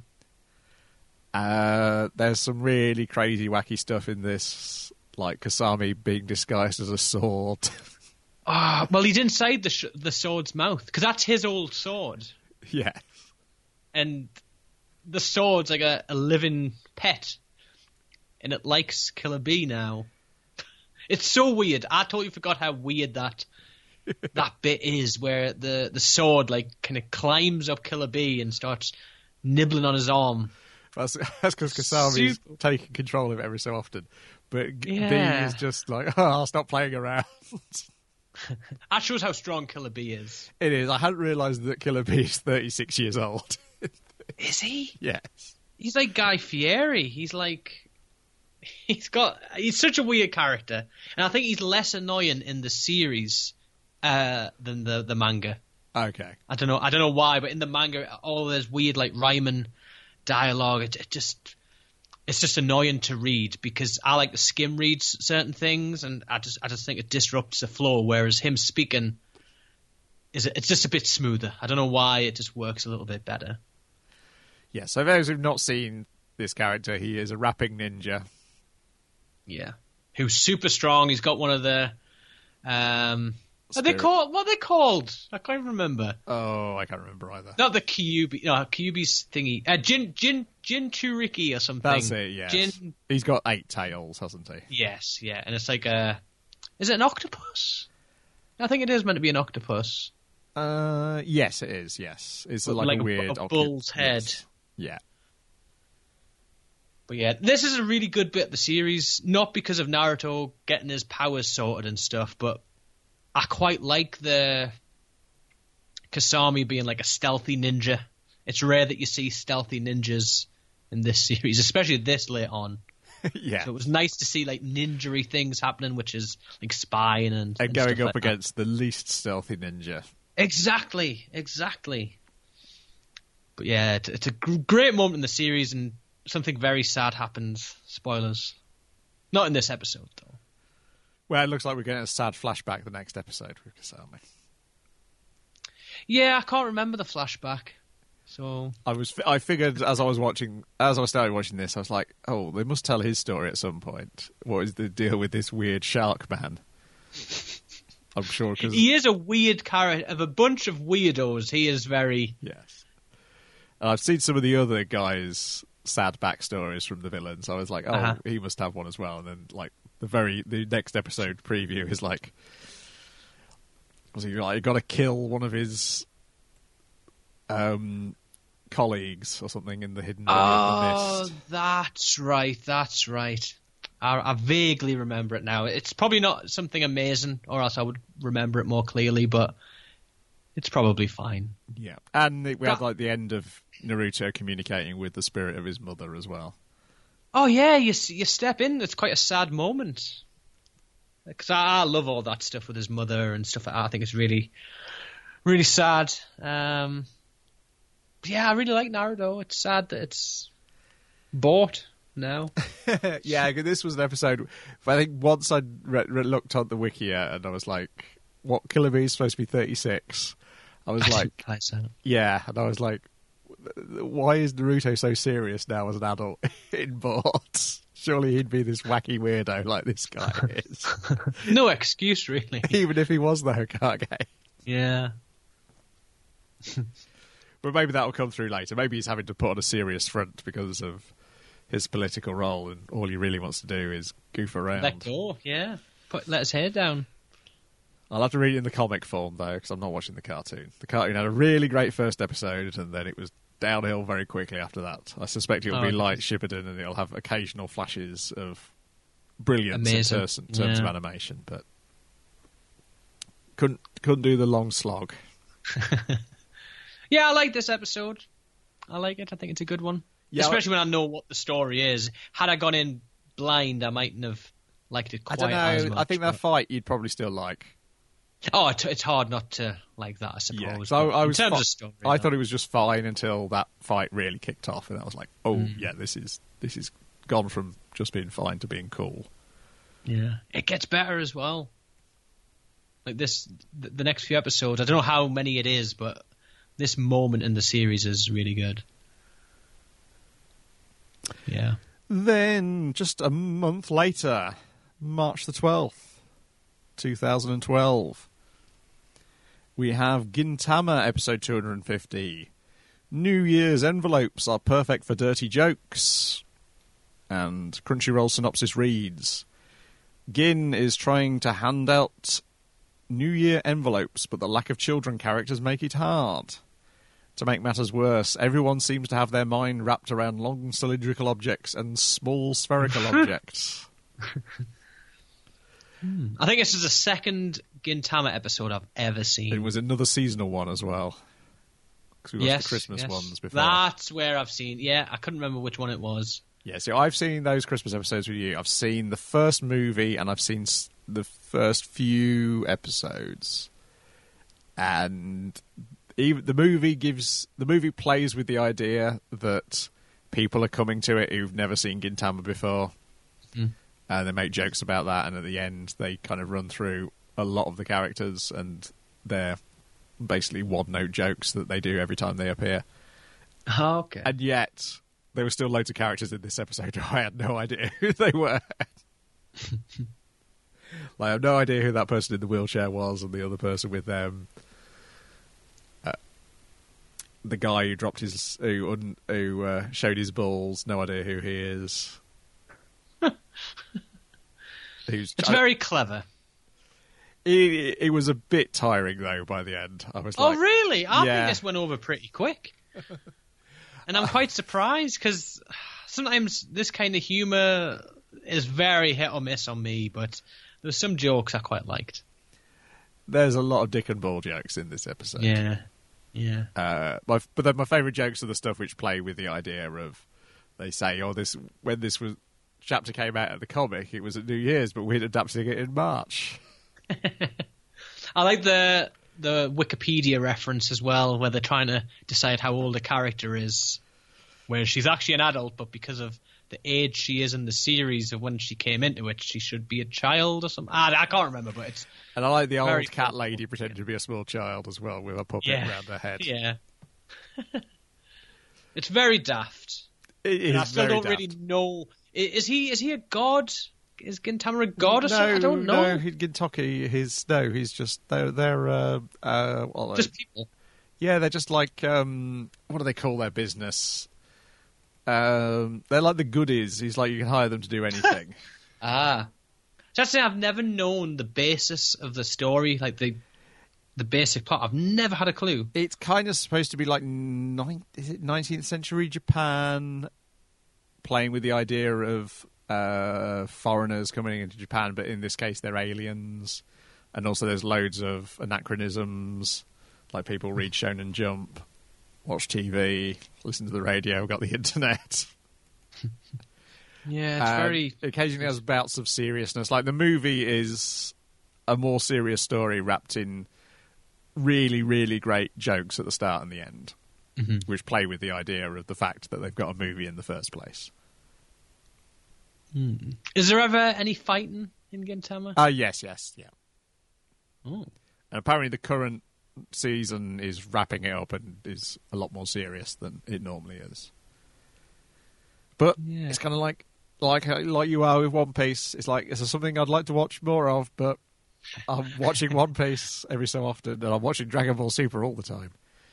Uh, there's some really crazy, wacky stuff in this, like Kasami being disguised as a sword. Ah, well, he's inside the sh- the sword's mouth because that's his old sword, Yeah. and the sword's like a, a living pet, and it likes Killer Bee now. It's so weird. I totally forgot how weird that that bit is, where the, the sword like kind of climbs up Killer Bee and starts nibbling on his arm. That's because Kasami's Super- taking control of it every so often. But G- Yeah. B is just like, oh, I'll stop playing around. That shows how strong Killer Bee is. It is. I hadn't realised that Killer Bee is thirty-six years old. Is he? Yes. He's like Guy Fieri. He's like, he's got, he's such a weird character, and I think he's less annoying in the series uh, than the the manga. Okay. I don't know, I don't know why, but in the manga, all this weird like rhyming dialogue, it, it just, it's just annoying to read because I like to skim read s- certain things, and I just, I just think it disrupts the flow. Whereas him speaking is, it's just a bit smoother. I don't know why, it just works a little bit better. Yeah, so those who've not seen this character, he is a rapping ninja. Yeah, who's super strong. He's got one of the, um, are they Spirit. called? What are they called? I can't remember. Oh, I can't remember either. Not the Kyubi, no, Kyubi's thingy. Uh, Jin, Jin, Jin Turiki or something. That's it, yes. Jin, He's got eight tails, hasn't he? yes, yeah, and it's like a, is it an octopus? I think it is meant to be an octopus. Uh, yes, it is, yes. It's like, Like a a bu- weird... a octopus. bull's head. Yes. Yeah. But yeah, this is a really good bit of the series, not because of Naruto getting his powers sorted and stuff, but I quite like the Kasami being like a stealthy ninja. It's rare that you see stealthy ninjas in this series, especially this late on. Yeah. So it was nice to see like ninja-y things happening, which is like spying and, And going stuff up like that. against the least stealthy ninja. Exactly, exactly. But yeah, it's, it's a gr- great moment in the series, and something very sad happens. Spoilers. Not in this episode, though. Well, it looks like we're getting a sad flashback the next episode with Kasami. Yeah, I can't remember the flashback. So I was, I figured as I was watching, as I started watching this, I was like, oh, they must tell his story at some point. What is the deal with this weird shark man? I'm sure because he is a weird character. Of a bunch of weirdos, he is very... yes, and I've seen some of the other guys' sad backstories from the villains. I was like, oh, Uh-huh. he must have one as well. And then like the very the next episode preview is like, was he like got to kill one of his um colleagues or something in the hidden valley of the Oh, mist? that's right, that's right. I, I vaguely remember it now. It's probably not something amazing, or else I would remember it more clearly, but it's probably fine. Yeah, and we had That- like the end of Naruto communicating with the spirit of his mother as well. Oh yeah, you you step in. It's quite a sad moment. Because I, I love all that stuff with his mother and stuff like that. I think it's really, really sad. Um, yeah, I really like Naruto. It's sad that it's bought now. Yeah, this was an episode. I think once I re- re- looked on the Wikia and I was like, "What Killer Bee is supposed to be thirty-six?" I was I like, didn't realize that. "Yeah," and I was like, "Why is Naruto so serious now as an adult in Bort? Surely he'd be this wacky weirdo like this guy is." No excuse, really. Even if he was the Hokage. Yeah. But maybe that'll come through later. Maybe he's having to put on a serious front because of his political role, and all he really wants to do is goof around. Let go, yeah. Put, let his hair down. I'll have to read it in the comic form, though, because I'm not watching the cartoon. The cartoon had a really great first episode, and then it was downhill very quickly after that. I suspect it'll Oh, be okay. like Shippuden, and it'll have occasional flashes of brilliance in Amazing. terms, in terms Yeah. of animation, but couldn't couldn't do the long slog. Yeah, I like this episode. I like it. I think it's a good one. Yeah, Especially when I know what the story is. Had I gone in blind, I mightn't have liked it I quite don't as know. much. I think that but- fight you'd probably still like. Oh, it, it's hard not to like that, I suppose. Yeah, so I, I in was. terms fi- of story, I though. thought it was just fine until that fight really kicked off, and I was like, "Oh, Mm. yeah, this is this is gone from just being fine to being cool." Yeah, it gets better as well. Like this, the, the next few episodes. I don't know how many it is, but this moment in the series is really good. Yeah. Then, just a month later, March the twelfth, two thousand twelve, we have Gintama episode two hundred fifty. New Year's envelopes are perfect for dirty jokes. And Crunchyroll synopsis reads, Gin is trying to hand out New Year envelopes, but the lack of children characters make it hard. To make matters worse, everyone seems to have their mind wrapped around long cylindrical objects and small spherical objects. I think this is the second Gintama episode I've ever seen. It was another seasonal one as well. Because we watched yes, the Christmas yes. ones before. That's where I've seen. Yeah, I couldn't remember which one it was. Yeah, so I've seen those Christmas episodes with you. I've seen the first movie and I've seen s- the first few episodes. And even the movie gives the movie plays with the idea that people are coming to it who've never seen Gintama before. Mm. And they make jokes about that, and at the end they kind of run through a lot of the characters and their basically one-note jokes that they do every time they appear. Oh, okay. And yet, there were still loads of characters in this episode who I had no idea who they were. Like, I have no idea who that person in the wheelchair was, and the other person with them. Uh, the guy who dropped his, who, un, who uh, showed his balls, no idea who he is. Who's, It's I- very clever. It, it was a bit tiring though. By the end, I was Oh, like, really? I yeah. think this went over pretty quick. And I'm quite surprised because sometimes this kind of humour is very hit or miss on me, but there's some jokes I quite liked. There's a lot of dick and ball jokes in this episode. Yeah. Yeah. Uh, my, but then my favourite jokes are the stuff which play with the idea of, they say, oh, this when this was chapter came out of the comic, it was at New Year's, but we're adapting it in March. I like the the Wikipedia reference as well, where they're trying to decide how old a character is, where she's actually an adult, but because of the age she is in the series of when she came into it, she should be a child or something. I, I can't remember, but it's And I like the Very old cat cool. lady pretending to be a small child as well, with a puppet Yeah. around her head. yeah, it's very daft. It is And I still very don't daft. really know. i- Is he is he a god? Is Gintama a god or no, something? I don't know. No, he- Gintoki, his no, he's just they're they're uh, uh, well, Just people. yeah, they're just like um, what do they call their business? Um, they're like the goodies. He's like you can hire them to do anything. Ah. Just saying, I've never known the basis of the story, like the the basic plot. I've never had a clue. It's kind of supposed to be like nine, is it nineteenth century Japan, playing with the idea of uh, foreigners coming into Japan, but in this case they're aliens, and also there's loads of anachronisms, like people read Shonen Jump watch T V, listen to the radio, got the internet. Yeah, it's Um, very. occasionally has bouts of seriousness. Like the movie is a more serious story wrapped in really, really great jokes at the start and the end, Mhm. which play with the idea of the fact that they've got a movie in the first place. Is there ever any fighting in Gintama? Ah, uh, yes, yes, yeah. Oh. And apparently the current season is wrapping it up and is a lot more serious than it normally is. But Yeah. it's kind of like, like, like you are with One Piece. It's like, it's something I'd like to watch more of, but I'm watching One Piece every so often, and I'm watching Dragon Ball Super all the time.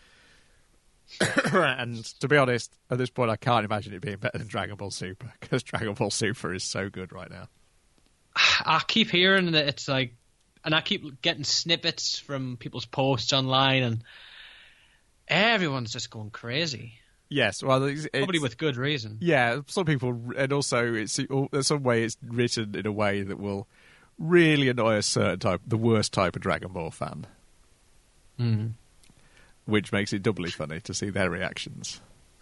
And to be honest, at this point, I can't imagine it being better than Dragon Ball Super, because Dragon Ball Super is so good right now. I keep hearing that it's like, and I keep getting snippets from people's posts online, and everyone's just going crazy. Yes, well, it's, Probably it's- with good reason. yeah, some people, and also it's in some way it's written in a way that will really annoy a certain type, the worst type of Dragon Ball fan, Mm. which makes it doubly funny to see their reactions.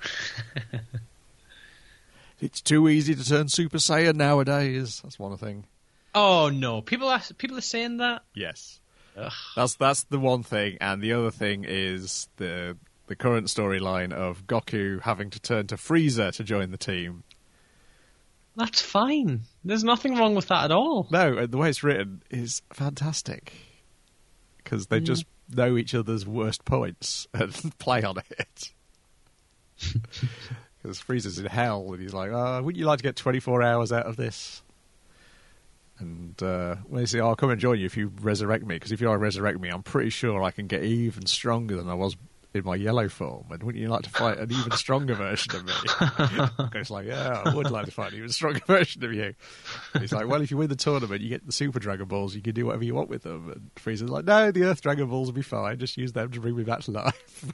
It's too easy to turn Super Saiyan nowadays. That's one thing. Oh no, people are people are saying that. Yes, Ugh. that's that's the one thing, and the other thing is the the current storyline of Goku having to turn to Frieza to join the team. That's fine. There's nothing wrong with that at all. No, and the way it's written is fantastic because they just know each other's worst points and play on it. Because Frieza's in hell, and he's like, "Oh, wouldn't you like to get twenty-four hours out of this?" And uh, when they say, "Oh, I'll come and join you if you resurrect me," because if you are resurrect me, I'm pretty sure I can get even stronger than I was in my yellow form. And wouldn't you like to fight an even stronger version of me? And it's like, yeah, I would like to fight an even stronger version of you. And he's like, well, if you win the tournament, you get the Super Dragon Balls. You can do whatever you want with them. And Frieza's like, no, the Earth Dragon Balls will be fine. Just use them to bring me back to life.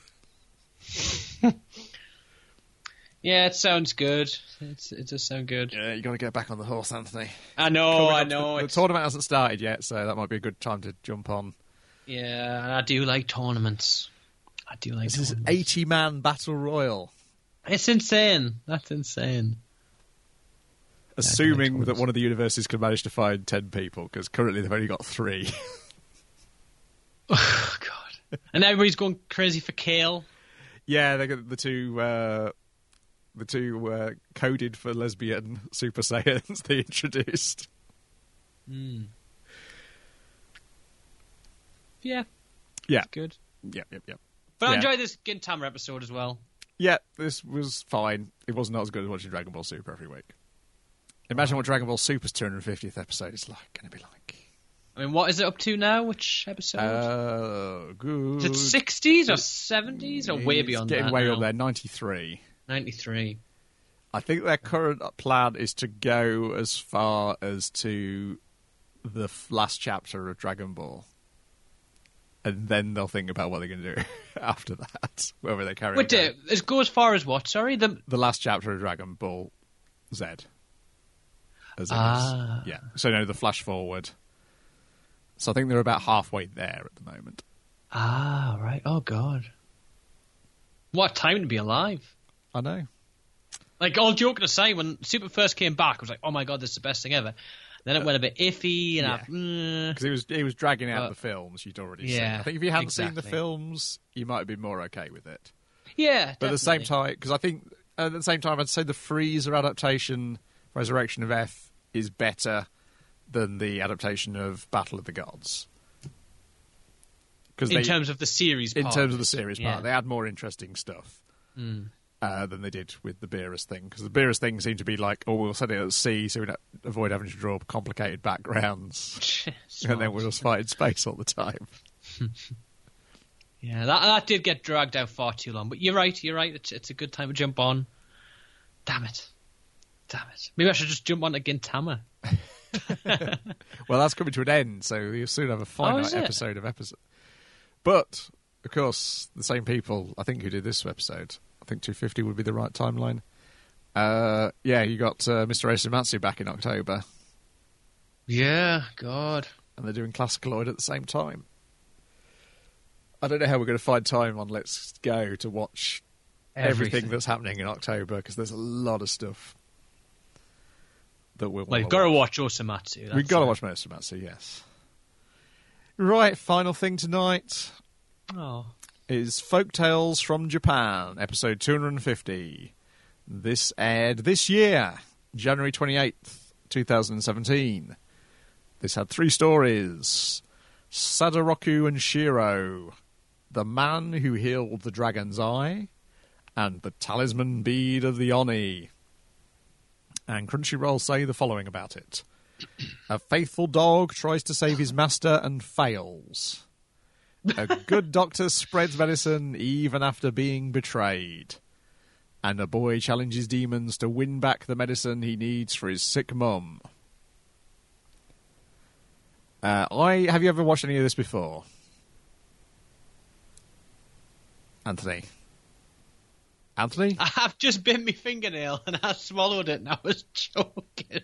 Yeah, it sounds good. It's, it does sound good. Yeah, you got to get back on the horse, Anthony. I know, Coming I up to- know. The It's, tournament hasn't started yet, so that might be a good time to jump on. yeah, and I do like tournaments. I do like This is tournaments. an eighty-man battle royal. It's insane. That's insane. Assuming tournaments. that one of the universities can manage to find ten people, because currently they've only got three. Oh, God. And everybody's going crazy for Kale. Yeah, they got the two, uh, the two uh, coded for lesbian Super Saiyans they introduced. Mm. Yeah, Yeah, good. yep, yep, yep. But I Yeah. enjoyed this Gintama episode as well. Yeah, this was fine. It was not as good as watching Dragon Ball Super every week. Imagine what Dragon Ball Super's two hundred fiftieth episode is like. Going to be like. I mean, what is it up to now? Which episode? Uh, good. is it sixties or seventies or way It's beyond getting that way now? up there. ninety-three. ninety-three. I think their current plan is to go as far as to the f- last chapter of Dragon Ball. And then they'll think about what they're going to do after that, whether they carry on. Wait, going. uh, it go as far as what? Sorry, the The last chapter of Dragon Ball Z. As it Ah. is. Yeah. So, no, the flash forward. So I think they're about halfway there at the moment. ah right. Oh God, what a time to be alive! I know. Like, all joking aside, when Super first came back, I was like, oh my God, this is the best thing ever. Then it went a bit iffy, and yeah. I, mm, Because he was, he was dragging out But- the films you'd already Yeah, seen. I think if you hadn't seen the exactly. films, you might have been more okay with it. yeah. But at the same definitely. time, because I think at the same time, I'd say the Freezer adaptation, Resurrection of F, is better than the adaptation of Battle of the Gods. Because in terms of the series, in part terms of of the it. series Yeah. part, they had more interesting stuff Mm. uh, than they did with the Beerus thing. Because the Beerus thing seemed to be like, oh, we'll set it at sea so we don't avoid having to draw complicated backgrounds, and then we'll just fight in space all the time. Yeah, that that did get dragged out far too long. But you're right, you're right. It's, it's a good time to jump on. Damn it. Damn it. Maybe I should just jump on to Gintama. Well, that's coming to an end, so you'll soon have a finite Oh, is it? episode of episode. But of course, the same people I think who did this episode. I think two fifty would be the right timeline. Uh, yeah, you got uh, Mister Osamatsu back in October, Yeah, God. and they're doing Classicaloid at the same time. I don't know how we're going to find time on Let's Go to watch everything, Everything. that's happening in October, because there's a lot of stuff that we'll Well, want you've to got to watch. watch Osamatsu. We've that's got to it. watch Osamatsu, yes. Right, final thing tonight Oh. is Folk Tales from Japan, episode two hundred fifty. This aired this year, January twenty-eighth, twenty seventeen. This had three stories. Sadoroku and Shiro, The Man Who Healed the Dragon's Eye, and The Talisman Bead of the Oni. And Crunchyroll say the following about it. A faithful dog tries to save his master and fails. A good doctor spreads medicine even after being betrayed. And a boy challenges demons to win back the medicine he needs for his sick mum. Uh, I have you ever watched any of this before, Anthony? Anthony? I've just bit my fingernail and I swallowed it and I was choking.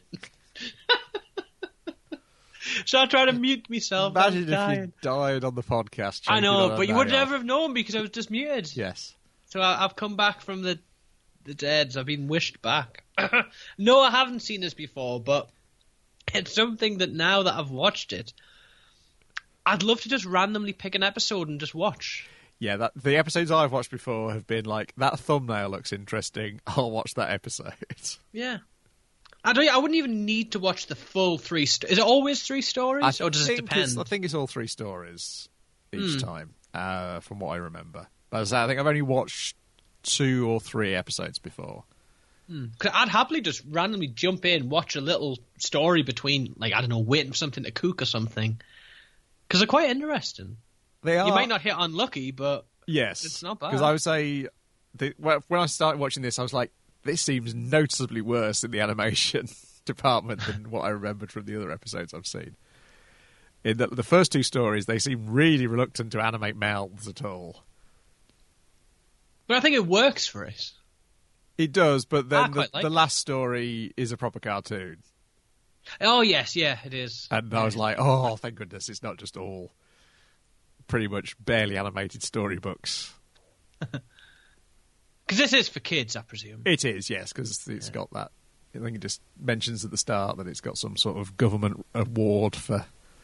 So I tried to mute myself. Imagine if dying. you died on the podcast. I choking know, on a but you would nail. never have known because I was just muted. Yes. So I, I've come back from the the dead. I've been wished back. No, I haven't seen this before, but it's something that now that I've watched it, I'd love to just randomly pick an episode and just watch. Yeah, that, the episodes I've watched before have been like, that thumbnail looks interesting, I'll watch that episode. Yeah. I don't. I wouldn't even need to watch the full three. Sto- Is it always three stories, or does it think depend? it's- I think it's all three stories each Hmm. time, uh, from what I remember. But as I say, I think I've only watched two or three episodes before. Cause I'd happily just randomly jump in, watch a little story between, like, I don't know, waiting for something to cook or something. Because they're quite interesting. They are. You might not hit unlucky, but Yes. it's not bad. Because I would say, the, well, when I started watching this, I was like, this seems noticeably worse in the animation department than what I remembered from the other episodes I've seen. In the, the first two stories, they seem really reluctant to animate mouths at all. But I think it works for it. It does, but I then the, quite like the it. last story is a proper cartoon. Oh, yes, yeah, it is. And I was like, oh, thank goodness, it's not just all pretty much barely animated storybooks. Because this is for kids, I presume. It is, yes, because it's got that. I think it just mentions at the start that it's got some sort of government award for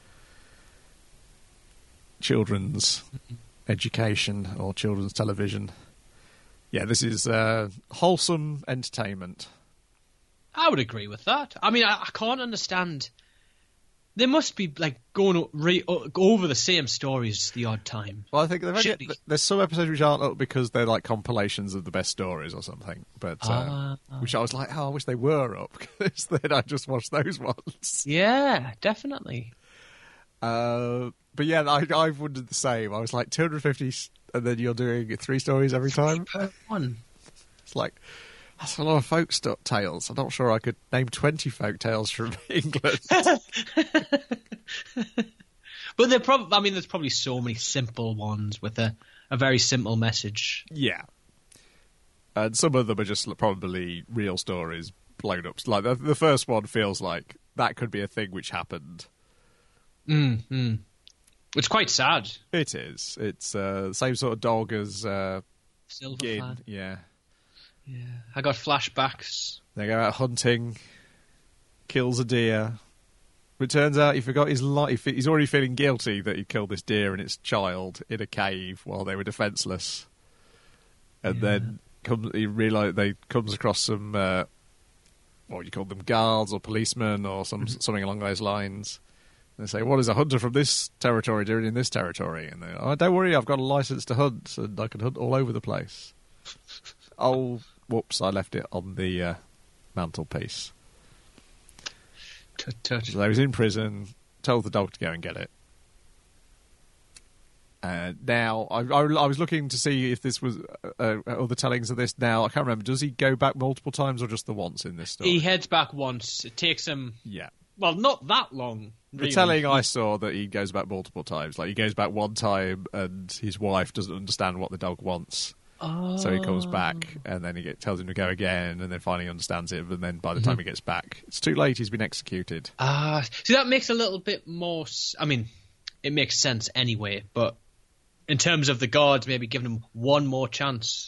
children's education or children's television. Yeah, this is uh, wholesome entertainment. I would agree with that. I mean, I, I can't understand. They must be, like, going o- re- o- over the same stories the odd time. Well, I think they've only, Should be. there's some episodes which aren't up because they're like compilations of the best stories or something. But uh, Ah. which I was like, oh, I wish they were up because then I just watched those ones. Yeah, definitely. Uh, but yeah, I, I've wondered the same. I was like two hundred fifty, and then you're doing three stories every time. Per one. It's like that's a lot of folk st- tales. I'm not sure I could name twenty folk tales from England. But they're probably, I mean, there's probably so many simple ones with a, a very simple message. Yeah, and some of them are just probably real stories blown up. Like the, the first one feels like that could be a thing which happened. Mm, mm. It's quite sad. It is. It's uh, the same sort of dog as uh, Silver Gin. Fan. Yeah, Yeah. I got flashbacks. they go out hunting, kills a deer. But it turns out he forgot his life. He's already feeling guilty that he killed this deer and its child in a cave while they were defenceless. And Yeah. then comes, he realize they comes across some uh, what would you call them, guards or policemen or some something along those lines. And they say, "What is a hunter from this territory doing in this territory?" And they, "Oh, don't worry, I've got a license to hunt, and I can hunt all over the place." Oh, whoops! I left it on the uh, mantelpiece. Tut, tut. So I was in prison, told the dog to go and get it. Uh, now, I, I, I was looking to see if this was uh, uh, other tellings of this. Now, I can't remember. Does he go back multiple times or just the once in this story? He heads back once. It takes him, Yeah. well, not that long. The Really. telling I saw that he goes back multiple times. Like, he goes back one time and his wife doesn't understand what the dog wants. Oh. So he comes back and then he get, tells him to go again and then finally understands it. And then by the time he gets back, it's too late. He's been executed. Ah, see, that makes a little bit more. s- I mean, it makes sense anyway. But in terms of the guards, maybe giving him one more chance.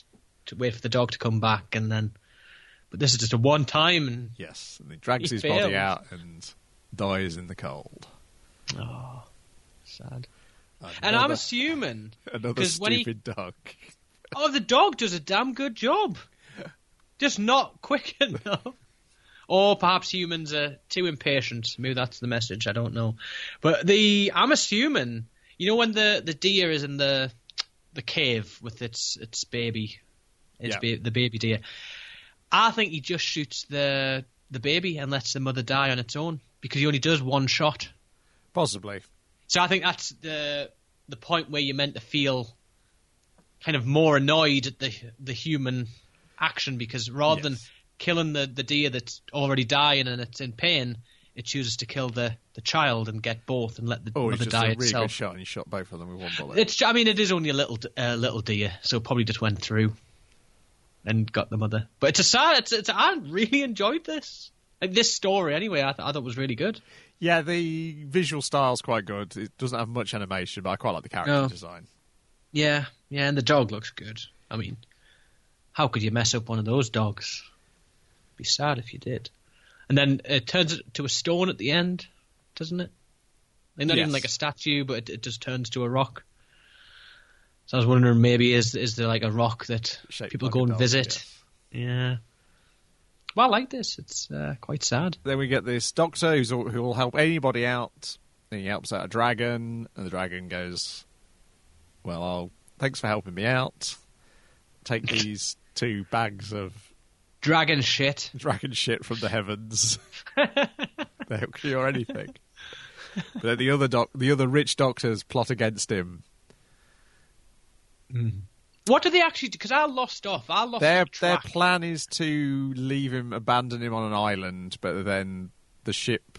to wait for the dog to come back, and then. But this is just a one time, and yes, and he drags he his failed. body out and dies in the cold. Oh, sad. Another, And I'm assuming another 'cause when he- stupid dog. Oh, the dog does a damn good job. Just not quick enough. Or perhaps humans are too impatient. Maybe that's the message. I don't know. But the I'm assuming, you know, when the, the deer is in the the cave with its its baby, its Yeah. ba- the baby deer. I think he just shoots the the baby and lets the mother die on its own because he only does one shot. Possibly. So I think that's the the point where you're meant to feel kind of more annoyed at the the human action because rather than Yes. killing the, the deer that's already dying and it's in pain, it chooses to kill the, the child and get both and let the Oh, he's mother just die a really good itself. shot, and he shot both of them with one bullet. It's I mean it is only a little uh, little deer, so it probably just went through and got the mother. But it's a sad. It's, it's I really enjoyed this. Like this story anyway. I, th- I thought was really good. Yeah, the visual style's quite good. It doesn't have much animation, but I quite like the character No. design. Yeah, yeah, and the dog looks good. I mean, how could you mess up one of those dogs? Be sad if you did. And then it turns it to a stone at the end, doesn't it? Like not Yes. even like a statue, but it, it just turns to a rock. So I was wondering, maybe is is there like a rock that Shaped people like go a and dog, visit? yes. Yeah. Well, I like this. It's uh, quite sad. Then we get this doctor who's all, who will help anybody out. And he helps out a dragon, and the dragon goes, "Well, I'll, thanks for helping me out. Take these two bags of Dragon shit. dragon shit from the heavens. They'll cure anything." But then the other doc, the other rich doctors plot against him. What do they actually do? Because I lost off. I lost Their the their track. plan is to leave him, abandon him on an island, but then the ship.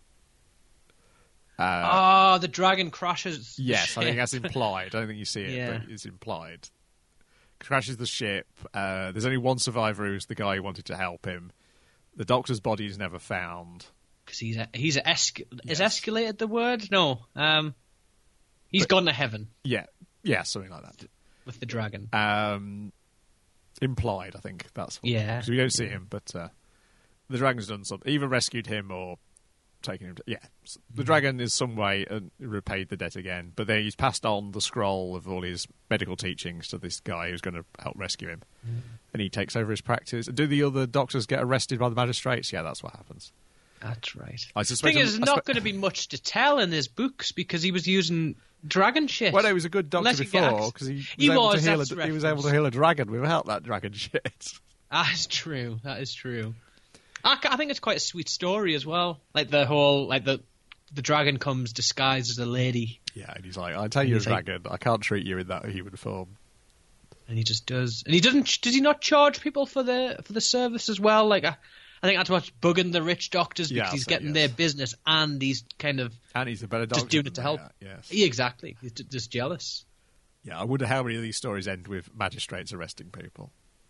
Uh, Oh, the dragon crashes. the yes, I think ship. that's implied. I don't think you see it, Yeah. but it's implied. Crashes the ship. Uh, there's only one survivor, who's the guy who wanted to help him. The doctor's body is never found. Because he's a, he's a esca- is Yes. escalated the word? No. Um, he's But- gone to heaven Yeah, yeah, something like that. with the dragon. Um, implied, I think that's what, Yeah. 'cause we don't see him, but uh, the dragon's done something. Either rescued him or taken him. To, yeah, S- the dragon is some way uh, repaid the debt again, but then he's passed on the scroll of all his medical teachings to this guy who's going to help rescue him, and he takes over his practice. Do the other doctors get arrested by the magistrates? Yeah, that's what happens. That's right. I The suspect. thing is, there's I not spe- going to be much to tell in his books because he was using dragon shit. Well, no, he was a good doctor Unless you get before ax- because he, was He able was, to heal. that's A, the he was able to reference. heal a dragon without that dragon shit. That is true. That is true. I, I think it's quite a sweet story as well. Like the whole, like the the dragon comes disguised as a lady, Yeah, and he's like, "I tell you, a he's like- dragon, I can't treat you in that human form." and he just does. And he doesn't. Does he not charge people for the for the service as well? Like I, I think that's what's bugging the rich doctors Yeah, because he's so, getting yes. their business and he's kind of And he's a better doctor. just doing than it to they help. are, Yes. Yeah, exactly. He's j- just jealous. Yeah, I wonder how many of these stories end with magistrates arresting people.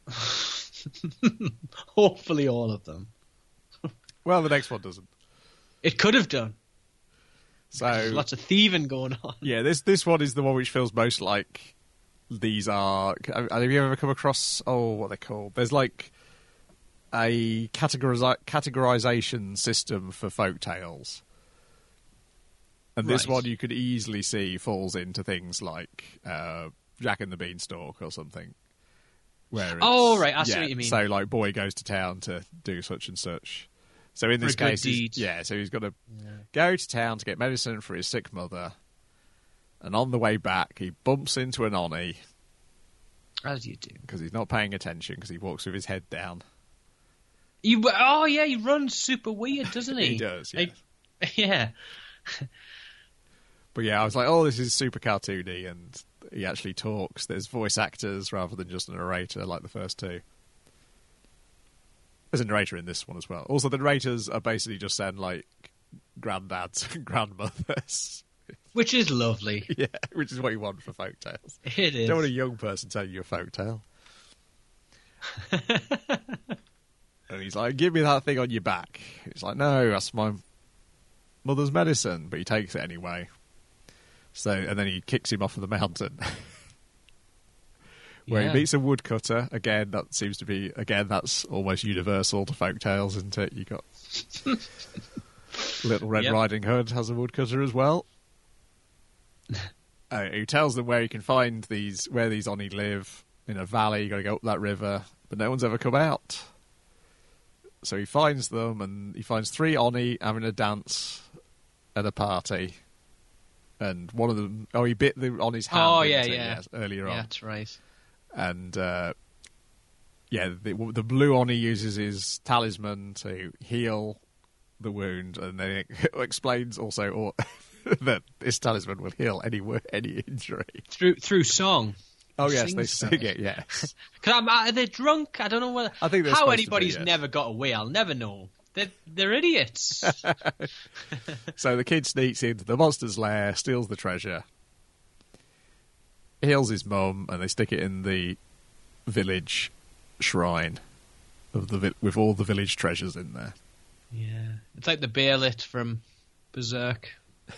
Hopefully, all of them. Well, the next one doesn't. It could have done. There's So lots of thieving going on. yeah, this this one is the one which feels most like these are. Have you ever come across? Oh, what they're called? There's like a categoriza- categorization system for folk tales. And this Right. one you could easily see falls into things like uh, Jack and the Beanstalk or something. Where it's, Oh, right, I see yeah, what you mean. So, like, boy goes to town to do such and such. So, in For this a good case, he's- deed. yeah, so he's got to go to town to get medicine for his sick mother. And on the way back, he bumps into an Oni As you do. because he's not paying attention because he walks with his head down. You, oh yeah, he runs super weird, doesn't he? He does, yeah. Like, yeah. But yeah, I was like, oh, this is super cartoony, and he actually talks. There's voice actors rather than just a narrator like the first two. There's a narrator in this one as well. Also, the narrators are basically just sound like granddads and grandmothers. Which is lovely. Yeah, which is what you want for folk tales. It You is. don't want a young person telling you a folk tale. And he's like, give me that thing on your back. He's like, no, that's my mother's medicine. But he takes it anyway. So, and then he kicks him off of the mountain. where Yeah. he meets a woodcutter. Again, that seems to be, again, that's almost universal to folk tales, isn't it? You got Little Red Yep. Riding Hood has a woodcutter as well. Uh, who tells them where you can find these, where these Oni live, in a valley. You got to go up that river, but no one's ever come out. So he finds them, and he finds three Oni having a dance at a party. And one of them, oh, he bit the Oni's hand. Oh, didn't yeah, he? yeah. Yes, earlier Yeah, on. that's right. And uh, yeah, the, the blue Oni uses his talisman to heal the wound, and then it explains also or, that this talisman will heal any wo- any injury. Through through song. Oh He yes, they sings sing that. it. Yes, Cause I'm, are they drunk? I don't know whether, I think they're how supposed to be, anybody's yes. never got away. I'll never know. They're, they're idiots. So the kid sneaks into the monster's lair, steals the treasure, heals his mum, and they stick it in the village shrine of the vi- with all the village treasures in there. Yeah, it's like the Bearlit from Berserk.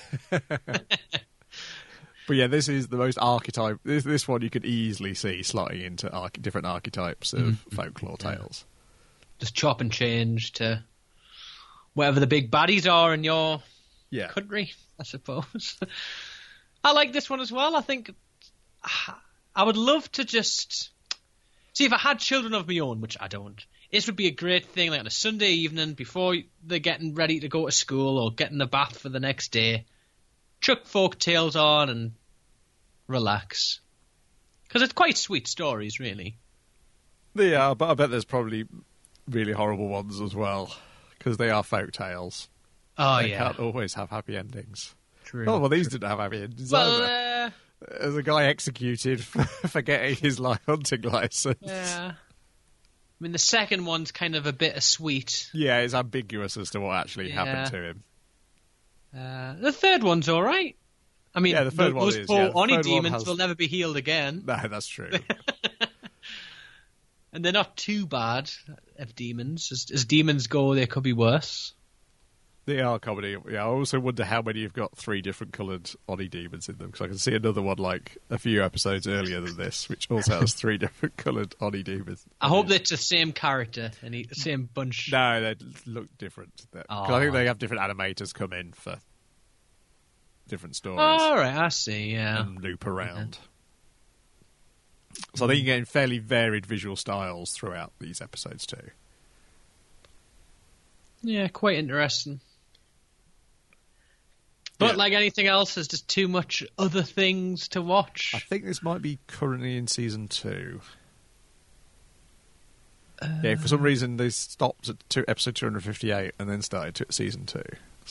But yeah, this is the most archetype. This, this one you could easily see slotting into arch- different archetypes of Mm-hmm. folklore tales. Just chop and change to whatever the big baddies are in your Yeah, country, I suppose. I like this one as well. I think I would love to just see if I had children of my own, which I don't. This would be a great thing, like on a Sunday evening before they're getting ready to go to school or getting a bath for the next day. Chuck folk tales on and relax, because it's quite sweet stories, really. they are, but I bet there's probably really horrible ones as well because they are folk tales. Oh They yeah, can't always have happy endings. true. Oh well, these didn't have happy endings well, either. uh, There's a guy executed for, for getting his li- hunting license. yeah. I mean, the second one's kind of a bittersweet. Yeah, it's ambiguous as to what actually Yeah. happened to him. Uh, the third one's all right. I mean, Yeah, the third th- one those is, poor yeah, the Oni third one demons has- will never be healed again, No, that's true. and they're not too bad of demons. As, as demons go, they could be worse. They are comedy. Yeah, I also wonder how many you've got three different coloured Oni demons in them, because I can see another one like a few episodes earlier than this, which also has three different coloured Oni demons. I hope that's the same character and the same bunch. No, they look different. 'Cause I think they have different animators come in for different stories All right, I see. Yeah, and loop around. So I think you're getting fairly varied visual styles throughout these episodes too. yeah, quite interesting. But Yeah. like anything else, there's just too much other things to watch. I think this might be currently in season two. yeah, for some reason they stopped at two, episode two hundred fifty-eight and then started to, season two.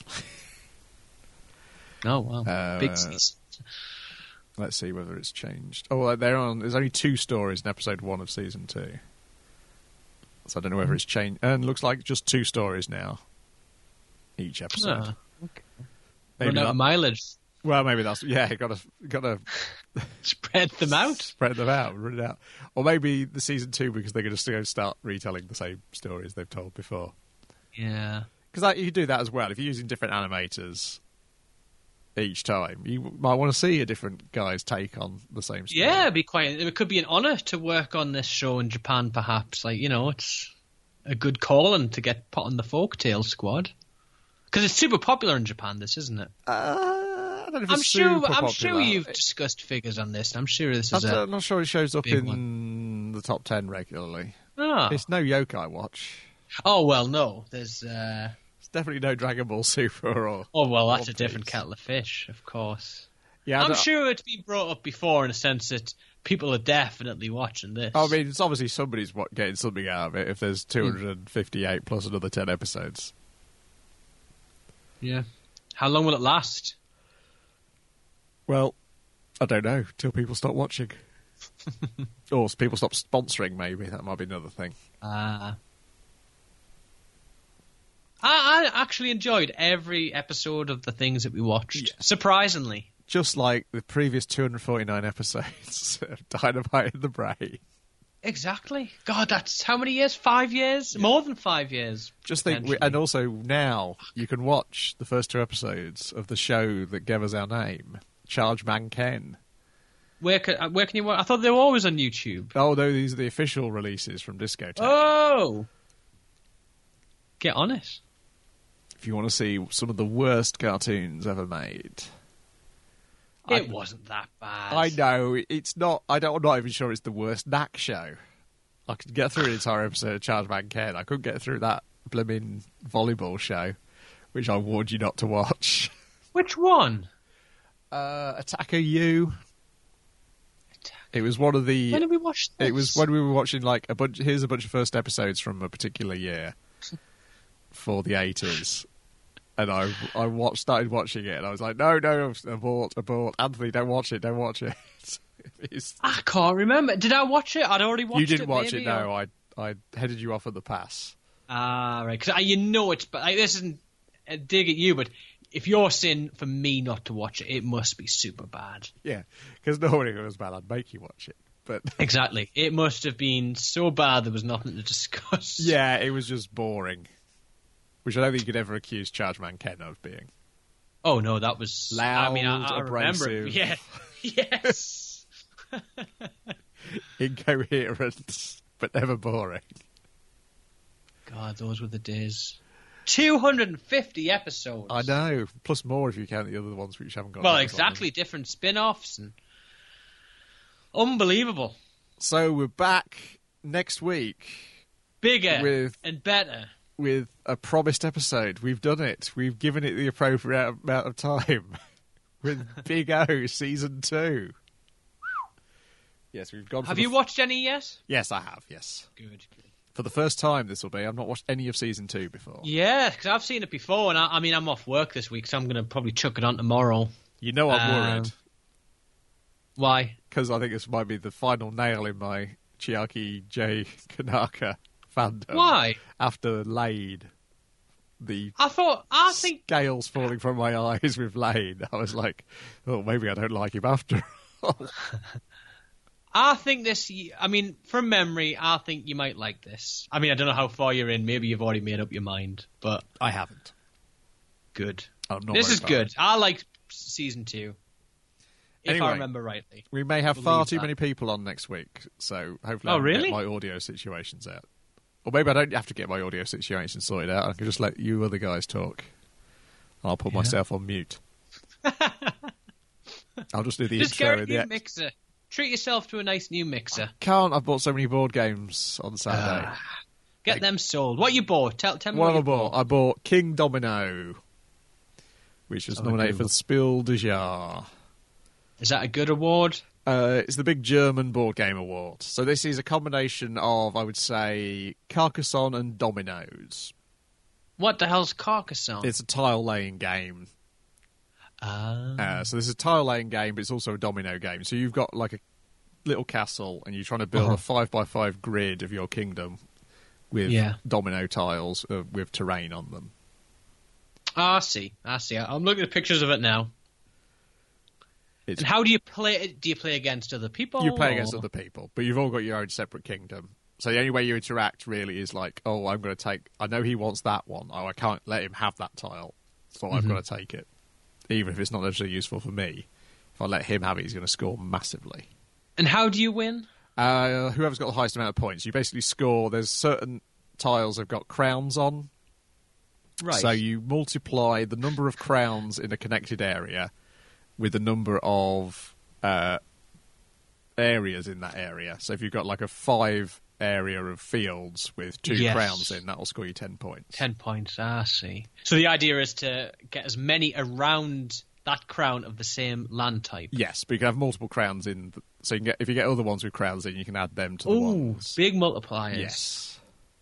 Oh wow, Uh, big season. Let's see whether it's changed. Oh, they're on. There's only two stories in episode one of season two, so I don't know whether it's changed. And it looks like just two stories now, each episode. Ah, okay. Maybe Run out that- of mileage. well, maybe that's yeah. Got to got to Spread them out. spread them out, run it out, or maybe the season two because they're going to start retelling the same stories they've told before. Yeah. Because you could do that as well if you're using different animators each time. You might want to see a different guy's take on the same story. Yeah, it'd be quite. It could be an honour to work on this show in Japan. Perhaps, like you know, it's a good calling to get put on the Folktale squad because it's super popular in Japan. This isn't it? Uh, I don't know if I'm it's sure. super I'm popular. sure you've discussed figures on this. I'm sure this I'm is a. I'm not sure it shows up big in the top ten regularly. Ah. It's no Yokai Watch. Oh well, no. There's. Uh... It's definitely no Dragon Ball Super or. Oh well, that's One a different Piece. kettle of fish, of course. Yeah, I I'm don't- sure it's been brought up before in a sense that people are definitely watching this. I mean, it's obviously somebody's what, getting something out of it if there's two hundred fifty-eight plus another ten episodes. yeah. How long will it last? Well, I don't know. Till people stop watching. Or people stop sponsoring, maybe. That might be another thing. Ah. I, I actually enjoyed every episode of the things that we watched. Yeah. Surprisingly. Just like the previous two hundred forty-nine episodes of Dynamite in the Brain. Exactly. God, that's how many years? Five years? More than five years. Just think, we, potentially. and also now you can watch the first two episodes of the show that gave us our name, Charge Man Ken. Where can where can you watch? I thought they were always on YouTube. Oh no, these are the official releases from Discotek. Oh, get on it. If you want to see some of the worst cartoons ever made. It I, wasn't that bad. I know, it's not, I don't, I'm not even sure it's the worst Knack show. I could get through an entire episode of Charge Man Ken. I couldn't get through that blooming volleyball show, which I warned you not to watch. Which one? Uh, Attacker U. It was one of the... When did we watch this? It was when we were watching, like, a bunch, here's a bunch of first episodes from a particular year for the eighties. And I I watched, started watching it, and I was like, no, no, abort, abort. Anthony, don't watch it, don't watch it. It's... I can't remember. Did I watch it? I'd already watched it. You didn't it, watch maybe, it, no. or... I I headed you off at the pass. Ah, right. Because you know it's... But like, this isn't a dig at you, but if you're saying for me not to watch it, it must be super bad. Yeah, because normally if it was bad, I'd make you watch it. But exactly. It must have been so bad there was nothing to discuss. Yeah, it was just boring. Which I don't think you could ever accuse Charge Man Ken of being. Oh, no, that was... Loud, I mean, I, I remember it. Yeah. Yes. Incoherent, but never boring. God, those were the days. two hundred fifty episodes. I know. Plus more if you count the other ones which haven't got... Well, exactly. Different spin-offs. And... Unbelievable. So we're back next week. Bigger with, and better. With a promised episode. We've done it. We've given it the appropriate amount of time. With Big O Season two. Yes, we've gone for Have the you f- watched any yet? Yes, I have, yes. Good, good. For the first time this will be. I've not watched any of Season two before. Yeah, because I've seen it before, and I, I mean, I'm off work this week, so I'm going to probably chuck it on tomorrow. You know I'm Um, worried. Why? Because I think this might be the final nail in my Chiaki J. Kanaka fandom. Why? After Lade. The I thought, I think... scales falling from my eyes with Lade. I was like, oh, maybe I don't like him after all. I think this, I mean, from memory, I think you might like this. I mean, I don't know how far you're in. Maybe you've already made up your mind, but... I haven't. Good. I'm not This very is far. good. I like season two. If Anyway, I remember rightly. We may have Believe far too that. many people on next week, so hopefully Oh, I can really? get my audio situations out. Or maybe I don't have to get my audio situation sorted out. I can just let you other guys talk. And I'll put Yeah. myself on mute. I'll just do the Just intro get a and new the ex- mixer. Treat yourself to a nice new mixer. Can't. I've bought so many board games on Saturday. Ah, get Like- them sold. What you bought? Tell, tell me What what have I you bought? I bought King Domino, which was Have a nominated for Google. the Spiel des Jahres. Is that a good award? Uh, it's the big German board game award. So this is a combination of, I would say, Carcassonne and Dominoes. What the hell's Carcassonne? It's a tile-laying game. Ah. Uh, so this is a tile-laying game, but it's also a domino game. So you've got like a little castle, and you're trying to build Uh-huh. a five by five grid of your kingdom with Yeah. domino tiles uh, with terrain on them. Ah, I see. I see. I'm looking at pictures of it now. It's, And how do you play it? Do you play against other people? you play or- against other people, but you've all got your own separate kingdom. So the only way you interact really is like, oh, I'm going to take... I know he wants that one. Oh, I can't let him have that tile, so I've Mhm. got to take it. Even if it's not necessarily useful for me. If I let him have it, he's going to score massively. And how do you win? Uh, whoever's got the highest amount of points, you basically score. There's certain tiles have got crowns on. Right. So you multiply the number of crowns in a connected area with the number of uh, areas in that area. So if you've got like a five area of fields with two Yes. crowns in, that'll score you ten points. Ten points. I see. So the idea is to get as many around that crown of the same land type. Yes, but you can have multiple crowns in. The, so you can get, if you get other ones with crowns in, you can add them to the Ooh, ones. big multipliers. Yes.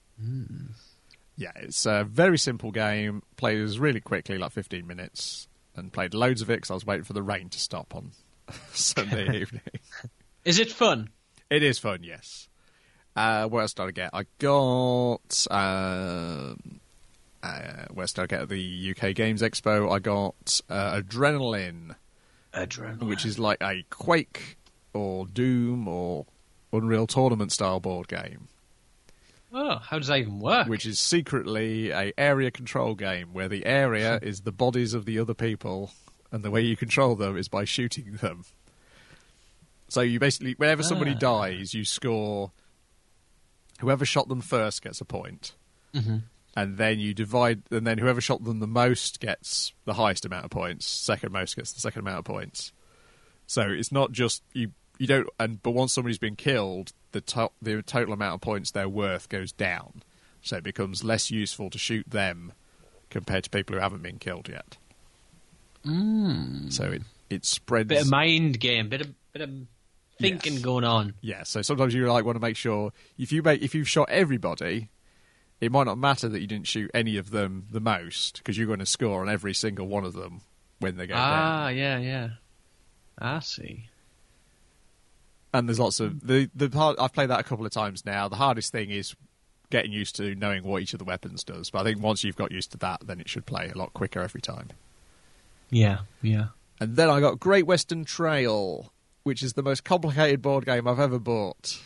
Yeah, it's a very simple game. Plays really quickly, like fifteen minutes, and played loads of it because I was waiting for the rain to stop on Sunday evening. Is it fun? It is fun, yes. Uh, what else did I get? I got... Um, uh, what else did I get at the U K Games Expo? I got uh, Adrenaline, Adrenaline. which is like a Quake or Doom or Unreal Tournament style board game. Oh, how does that even work? Which is secretly a area control game where the area is the bodies of the other people, and the way you control them is by shooting them. So you basically, whenever somebody Ah. dies, you score. Whoever shot them first gets a point, Mm-hmm. and then you divide, and then whoever shot them the most gets the highest amount of points. Second most gets the second amount of points. So it's not just you. You don't, and but once somebody's been killed, the to, the total amount of points they're worth goes down. So it becomes less useful to shoot them compared to people who haven't been killed yet. Mm. So it it spreads. Bit of mind game, bit of bit of thinking Yes. going on. Yeah, so sometimes you like want to make sure if you make if you've shot everybody, it might not matter that you didn't shoot any of them the most because you're going to score on every single one of them when they go Ah, down. yeah, yeah. I see. And there's lots of the the hard, I've played that a couple of times now. The hardest thing is getting used to knowing what each of the weapons does. But I think once you've got used to that, then it should play a lot quicker every time. Yeah, yeah. And then I got Great Western Trail, which is the most complicated board game I've ever bought.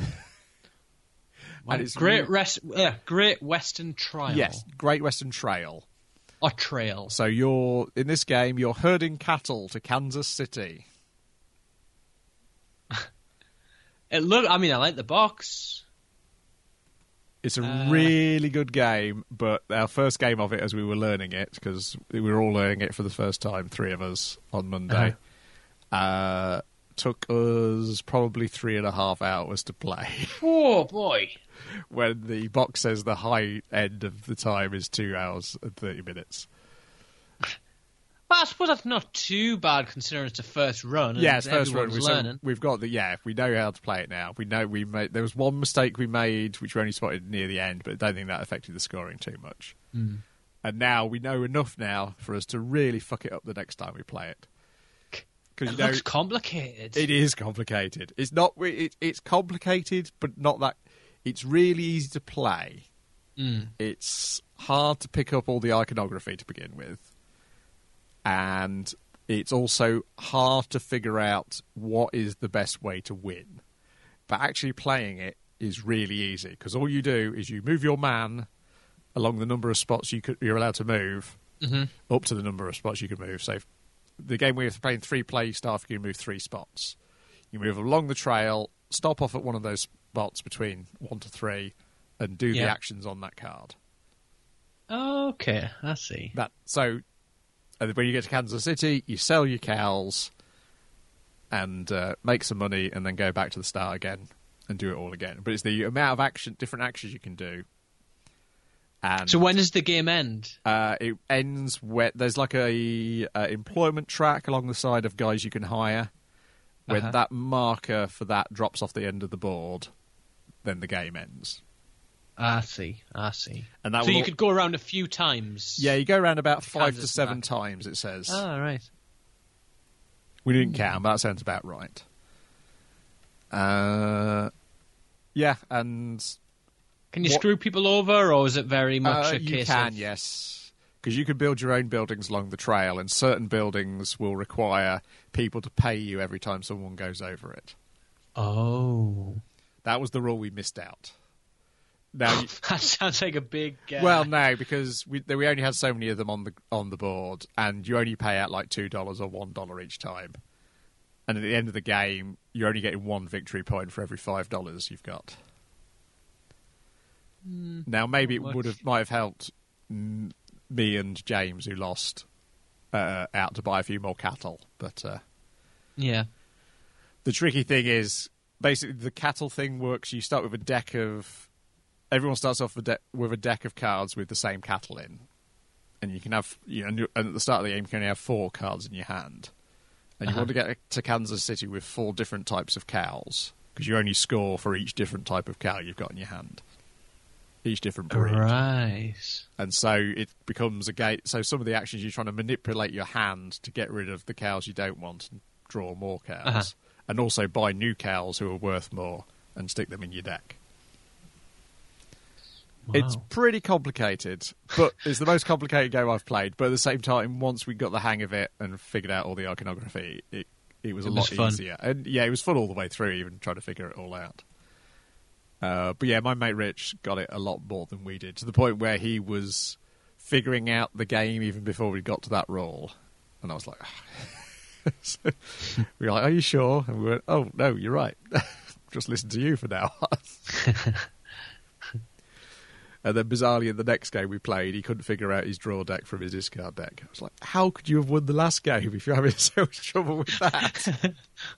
And it's Great re- Rest, uh, Great Western Trail. Yes, Great Western Trail. Or Trail. So you're in this game, you're herding cattle to Kansas City. It look. I mean, I like the box. It's a Uh, really good game, but our first game of it as we were learning it, because we were all learning it for the first time, three of us, on Monday, uh, took us probably three and a half hours to play. Oh boy. When the box says the high end of the time is two hours and thirty minutes. Well, I suppose that's not too bad considering it's the first run. And Yeah, it's first run. everyone's We, so learning. we've got the yeah. We know how to play it now. We know we made. There was one mistake we made, which we only spotted near the end, but I don't think that affected the scoring too much. Mm. And now we know enough now for us to really fuck it up the next time we play it. Because It you know looks complicated. it is complicated. It's not. It, it's complicated, but not that. It's really easy to play. Mm. It's hard to pick up all the iconography to begin with. And it's also hard to figure out what is the best way to win. But actually playing it is really easy because all you do is you move your man along the number of spots you could, you're allowed to move, Mm-hmm. up to the number of spots you can move. So if the game we're playing three play staff, you can move three spots. You move along the trail, stop off at one of those spots between one to three, and do the Yeah. actions on that card. Okay, I see. That so. And when you get to Kansas City, you sell your cows and uh, make some money and then go back to the start again and do it all again. But it's the amount of action, different actions you can do. And So when does the game end? uh, it ends where there's like a, a employment track along the side of guys you can hire. When Uh-huh. that marker for that drops off the end of the board, then the game ends. I see, I see. And that so will you al- could go around a few times. Yeah, you go around about five Kansas to seven and back. times, it says. Oh, right. We didn't count, but that sounds about right. Uh, yeah, and Can you What- screw people over, or is it very much uh, a you case can, of... yes, because you can build your own buildings along the trail, and certain buildings will require people to pay you every time someone goes over it. Oh. That was the rule we missed out. Now, you, That sounds like a big... Uh... well, no, because we we only had so many of them on the on the board, and you only pay out like two dollars or one dollar each time. And at the end of the game, you're only getting one victory point for every five dollars you've got. Mm, Now, maybe it not would much. have might have helped mm, me and James, who lost, uh, out to buy a few more cattle. But uh, Yeah. the tricky thing is, basically, the cattle thing works. You start with a deck of. Everyone starts off with a, de- with a deck of cards with the same cattle in, and you can have. You know, and you- and at the start of the game, you can only have four cards in your hand, and you Uh-huh. want to get to Kansas City with four different types of cows because you only score for each different type of cow you've got in your hand, each different breed. Right. And so it becomes a gate. So some of the actions you're trying to manipulate your hand to get rid of the cows you don't want and draw more cows, Uh-huh. and also buy new cows who are worth more and stick them in your deck. Wow. It's pretty complicated, but it's the most complicated game I've played. But at the same time, once we got the hang of it and figured out all the iconography, it it was a It lot was fun. easier. And yeah, it was fun all the way through, even trying to figure it all out. Uh, but yeah, my mate Rich got it a lot more than we did, to the point where he was figuring out the game even before we got to that role. And I was like, So we were like, are you sure? And we went, oh, no, you're right. Just listen to you for now. And then bizarrely in the next game we played, he couldn't figure out his draw deck from his discard deck. I was like, how could you have won the last game if you're having so much trouble with that?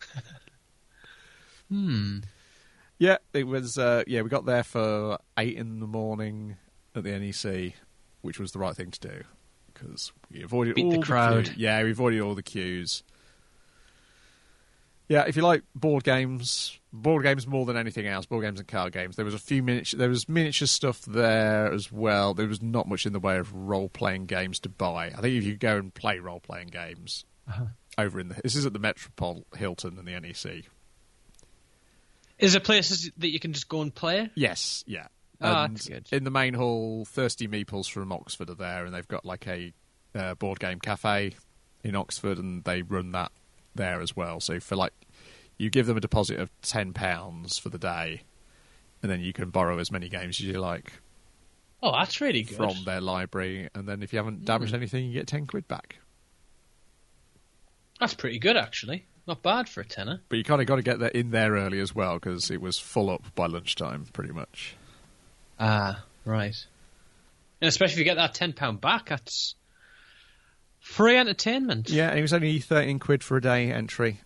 hmm. Yeah, it was, uh, yeah, we got there for eight in the morning at the N E C, which was the right thing to do, because we avoided Beat all the the crowd. queue. Yeah, we avoided all the queues. Yeah, if you like board games, board games more than anything else, board games and card games, there was a few miniature, there was miniature stuff there as well. There was not much in the way of role-playing games to buy. I think if you go and play role-playing games Uh-huh. over in the, this is at the Metropole Hilton and the N E C. Is there places that you can just go and play? Yes, yeah. Oh, And that's good. in the main hall, Thirsty Meeples from Oxford are there, and they've got like a uh, board game cafe in Oxford, and they run that there as well. So for like, you give them a deposit of ten pounds for the day, and then you can borrow as many games as you like Oh, that's really good. from their library. And then if you haven't damaged Mm. anything, you get ten quid back. That's pretty good, actually. Not bad for a tenner. But you kind of got to get there in there early as well, because it was full up by lunchtime, pretty much. Ah, right. And especially if you get that ten pound back, that's free entertainment. Yeah, and it was only thirteen quid for a day entry.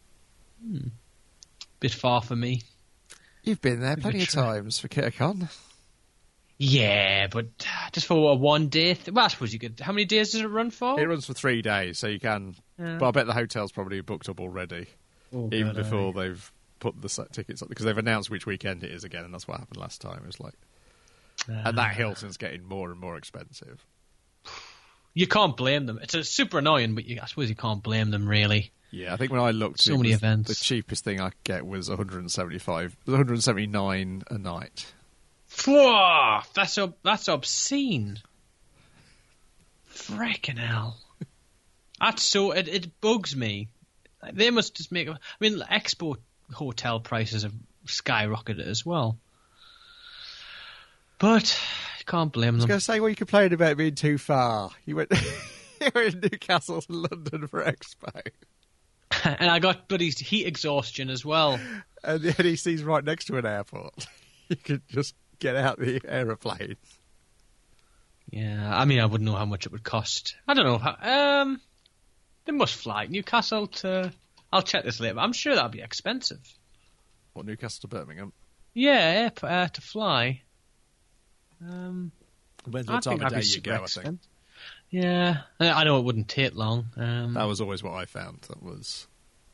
Bit far for me. You've been there Give it a plenty of try. times for KitterCon. Yeah, but just for a one day. Th- well, I suppose you could. How many days does it run for? It runs for three days, so you can. Yeah. But I bet the hotel's probably booked up already, Oh, even God, before aye. they've put the set tickets up, because they've announced which weekend it is again, and that's what happened last time. It was like, and that Hilton's getting more and more expensive. You can't blame them. It's a super annoying, but you, I suppose you can't blame them really. Yeah, I think when I looked, So it many was- events. The cheapest thing I could get was one hundred seventy-five, one hundred seventy-nine a night. Whoa, that's ob- that's obscene. Frickin' hell. That's so it, it bugs me. Like, they must just make. I mean, Expo hotel prices have skyrocketed as well. But you can't blame I was them. going to say, well, you complained about being too far. You went, you went to Newcastle to London for Expo, And I got bloody heat exhaustion as well. and the N E C's right next to an airport. You could just get out the aeroplane. Yeah, I mean, I wouldn't know how much it would cost. I don't know. How, um, they must fly Newcastle to. I'll check this later. But I'm sure that'd be expensive. Or Newcastle to Birmingham. Yeah, air- uh, to fly. Um, Depends I what time think of that'd day be you super go, I think. expensive. Yeah, I I know it wouldn't take long. Um, That was always what I found. That was.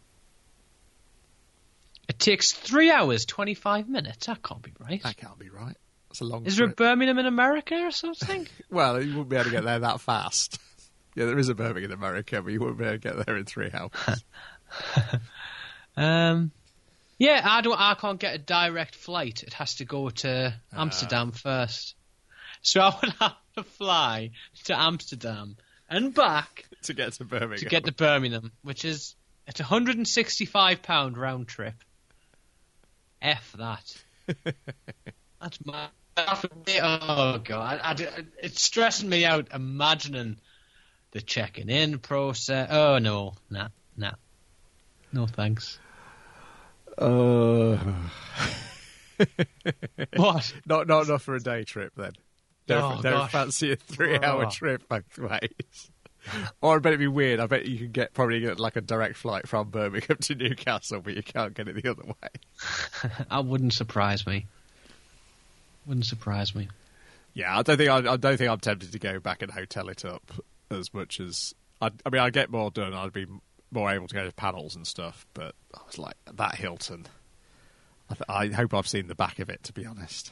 it takes three hours twenty-five minutes. That can't be right. That can't be right. It's a long Is there a trip. Birmingham in America or something? Well, you wouldn't be able to get there that fast. Yeah, there is a Birmingham in America, but you wouldn't be able to get there in three hours. um, yeah, I don't. I can't get a direct flight. It has to go to Amsterdam first. So I would have to fly to Amsterdam and back to get to Birmingham. to get to Birmingham, which is it's a one hundred sixty-five pound round trip. F that. That's my. Oh god, I, I, it's stressing me out imagining the checking in process. Oh no, nah, nah, no thanks. Uh, What? not not enough for a day trip then. Don't, Oh, don't gosh. fancy a three-hour Oh. trip both ways. Or I bet it'd be weird. I bet you can get probably get like a direct flight from Birmingham to Newcastle, but you can't get it the other way. That wouldn't surprise me. Wouldn't surprise me. Yeah, I don't think I, I don't think I'm tempted to go back and hotel it up as much as I. I mean, I'd get more done. I'd be more able to go to panels and stuff. But I was like that Hilton. I, th- I hope I've seen the back of it, to be honest.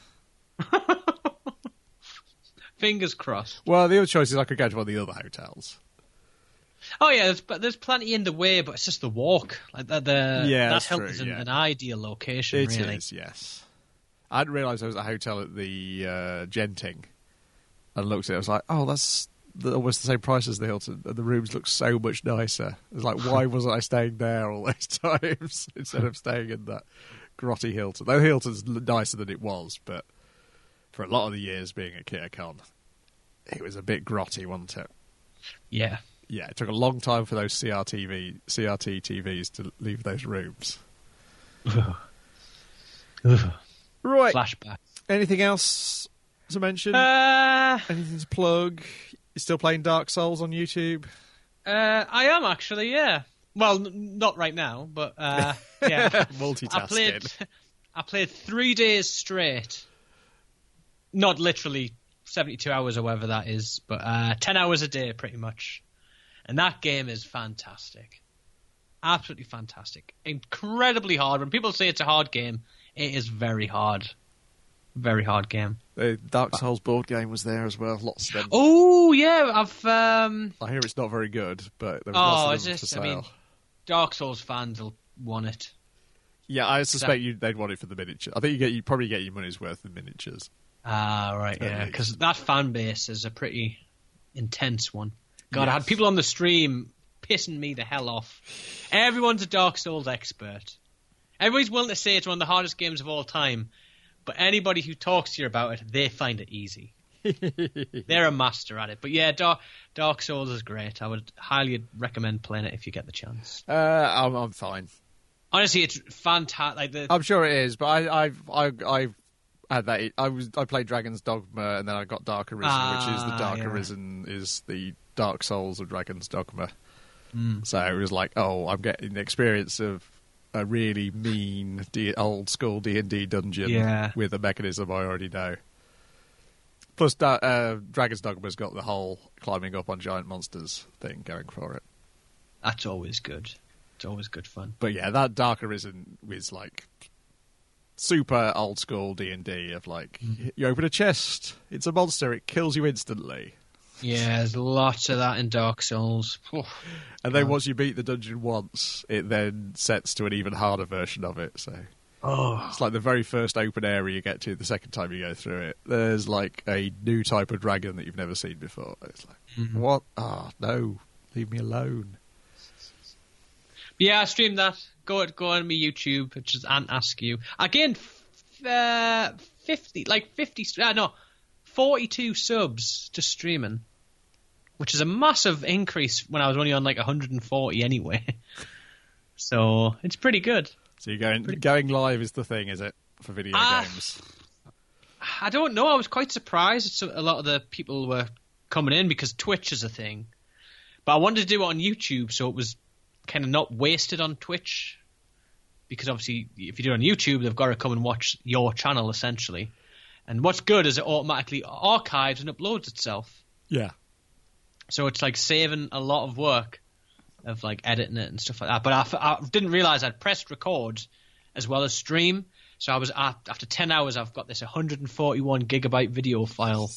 Fingers crossed. Well, the other choice is I could go to one of the other hotels. Oh yeah, there's, but there's plenty in the way, but it's just the walk. Like the, the Yeah, that that's true, Hilton's an, yeah. an ideal location. It is, really. yes. I hadn't realised there was a hotel at the uh, Genting. I looked at it, I was like, oh, that's the, almost the same price as the Hilton. And the rooms look so much nicer. It was like, why wasn't I staying there all those times instead of staying in that grotty Hilton? Though Hilton's l- nicer than it was, but for a lot of the years being at KitterCon, it was a bit grotty, wasn't it? Yeah, Yeah, it took a long time for those C R T V, C R T T Vs to leave those rooms. Right. Flashback. Anything else to mention? Uh, Anything to plug? You still playing Dark Souls on YouTube? uh, I am actually, yeah. Well, n- not right now, but uh, yeah. Multitasking. I played, I played three days straight. Not literally seventy-two hours or whatever that is, but uh, ten hours a day pretty much. And that game is fantastic. Absolutely fantastic. Incredibly hard. When people say it's a hard game, it is very hard. Very hard game. The Dark Souls board game was there as well. Lots of them. Oh, yeah. I've. Um... I hear it's not very good, but there was Oh, lots is of them for this? sale. I mean, Dark Souls fans will want it. Yeah, I suspect you they'd want it for the miniature. I think you get you probably get your money's worth in miniatures. Ah, right, At yeah. least. Because that fan base is a pretty intense one. God, I Yes. had people on the stream pissing me the hell off. Everyone's a Dark Souls expert. Everybody's willing to say it's one of the hardest games of all time, but anybody who talks to you about it, they find it easy. They're a master at it. But yeah, Dark, Dark Souls is great. I would highly recommend playing it if you get the chance. Uh, I'm, I'm fine. Honestly, it's fantastic. Like the I'm sure it is, but I, I've I, I've had that. I was I played Dragon's Dogma, and then I got Dark Arisen, which is the Ah, Dark yeah. Arisen is the Dark Souls of Dragon's Dogma. Mm. So it was like, oh, I'm getting the experience of a really mean D- old school D and D dungeon Yeah. with a mechanism I already know. Plus, da- uh, Dragon's Dogma's got the whole climbing up on giant monsters thing going for it. That's always good. It's always good fun. But yeah, that Dark Arisen was like super old school D and D of like, you open a chest, it's a monster, it kills you instantly. Yeah, there's lots of that in Dark Souls. And then once you beat the dungeon once, it then sets to an even harder version of it. So Oh, it's like the very first open area you get to the second time you go through it. There's like a new type of dragon that you've never seen before. It's like, Mhm. what? Ah, no, leave me alone. yeah, I streamed that. Go go on my YouTube, which is Ant Askew. Again, f- uh, fifty, like fifty, uh, no, forty-two subs to streaming, which is a massive increase when I was only on like one hundred forty anyway. So it's pretty good. So you're going going live is the thing, is it, for video Ah. games? I don't know. I was quite surprised. It's a lot of the people were coming in because Twitch is a thing. But I wanted to do it on YouTube, so it was kind of not wasted on Twitch. Because obviously, if you do it on YouTube, they've got to come and watch your channel, essentially. And what's good is it automatically archives and uploads itself. Yeah. So it's like saving a lot of work of like editing it and stuff like that. But I, I didn't realize I'd pressed record as well as stream. So I was at, after ten hours, I've got this one hundred forty-one gigabyte video file.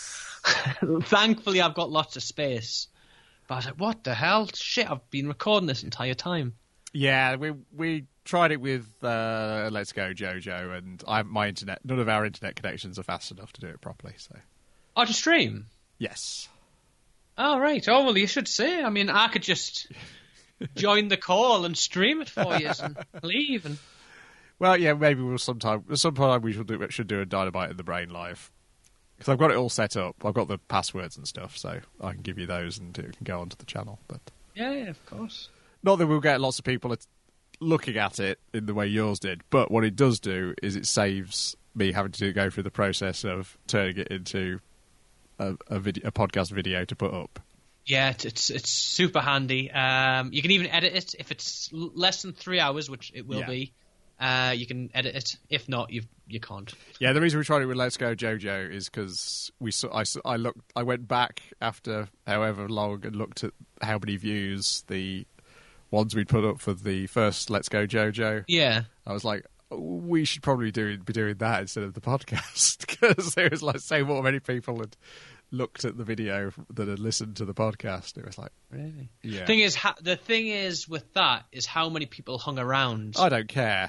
Thankfully, I've got lots of space. But I was like, what the hell? Shit, I've been recording this entire time. Yeah, we we tried it with uh, Let's Go Jojo, and I, my internet, none of our internet connections are fast enough to do it properly. So Oh, to stream? yes, Oh, right. Oh, well, you should say. I mean, I could just join the call and stream it for you and leave. And well, yeah, maybe we'll sometime. Sometime we should do should do a Dynamite in the Brain live, because I've got it all set up. I've got the passwords and stuff, so I can give you those and it can go onto the channel. But yeah, yeah, of course. not that we'll get lots of people at- looking at it in the way yours did. But what it does do is it saves me having to go through the process of turning it into a, a, video, a podcast video to put up. Yeah, it's it's, it's super handy. Um, you can even edit it if it's l- less than three hours, which it will Yeah. be. Uh, you can edit it. If not, you you can't. Yeah, the reason we tried it with Let's Go Jojo is because we saw, I, s- I looked I went back after however long and looked at how many views the ones we'd put up for the first Let's Go Jojo. Yeah, I was like, we should probably do be doing that instead of the podcast, because there was like so more many people had looked at the video that had listened to the podcast. It was like, really. yeah, Thing is, ha- the thing is with that is how many people hung around. I don't care.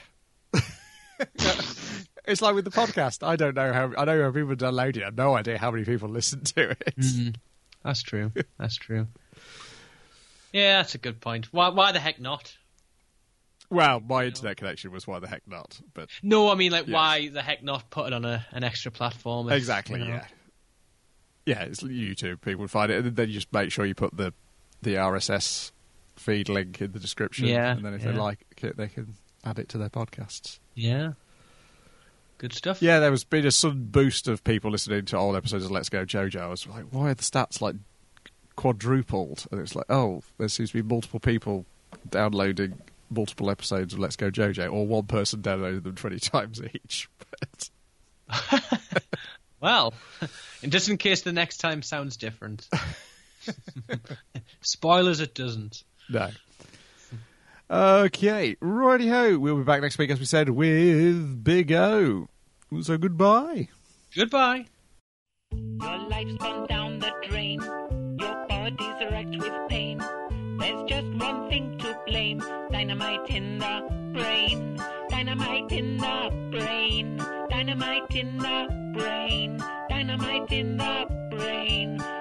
It's like with the podcast. I don't know how. I know how people download it. I have no idea how many people listen to it. Mhm. That's true. That's true. Yeah, that's a good point. Why? Why the heck not? Well, my internet connection was why the heck not. But No, I mean, like, Yes. why the heck not put it on a, an extra platform? If, exactly, you know. yeah, yeah. It's YouTube. People would find it, and then you just make sure you put the the R S S feed link in the description. Yeah, and then if yeah. they like it, they can add it to their podcasts. Yeah. Good stuff. Yeah, there was been a sudden boost of people listening to old episodes of Let's Go JoJo. I was like, why are the stats like quadrupled? And it's like, oh, there seems to be multiple people downloading multiple episodes of Let's Go JoJo, or one person downloaded them twenty times each. But... Well, and just in case the next time sounds different. Spoilers, it doesn't. No. Okay, righty-ho. We'll be back next week, as we said, with Big O. So goodbye. Goodbye. Your life's gone down the drain. Your body's wrecked with pain. There's just one thing to blame. Dynamite in the brain. Dynamite in the brain. Dynamite in the brain. Dynamite in the brain.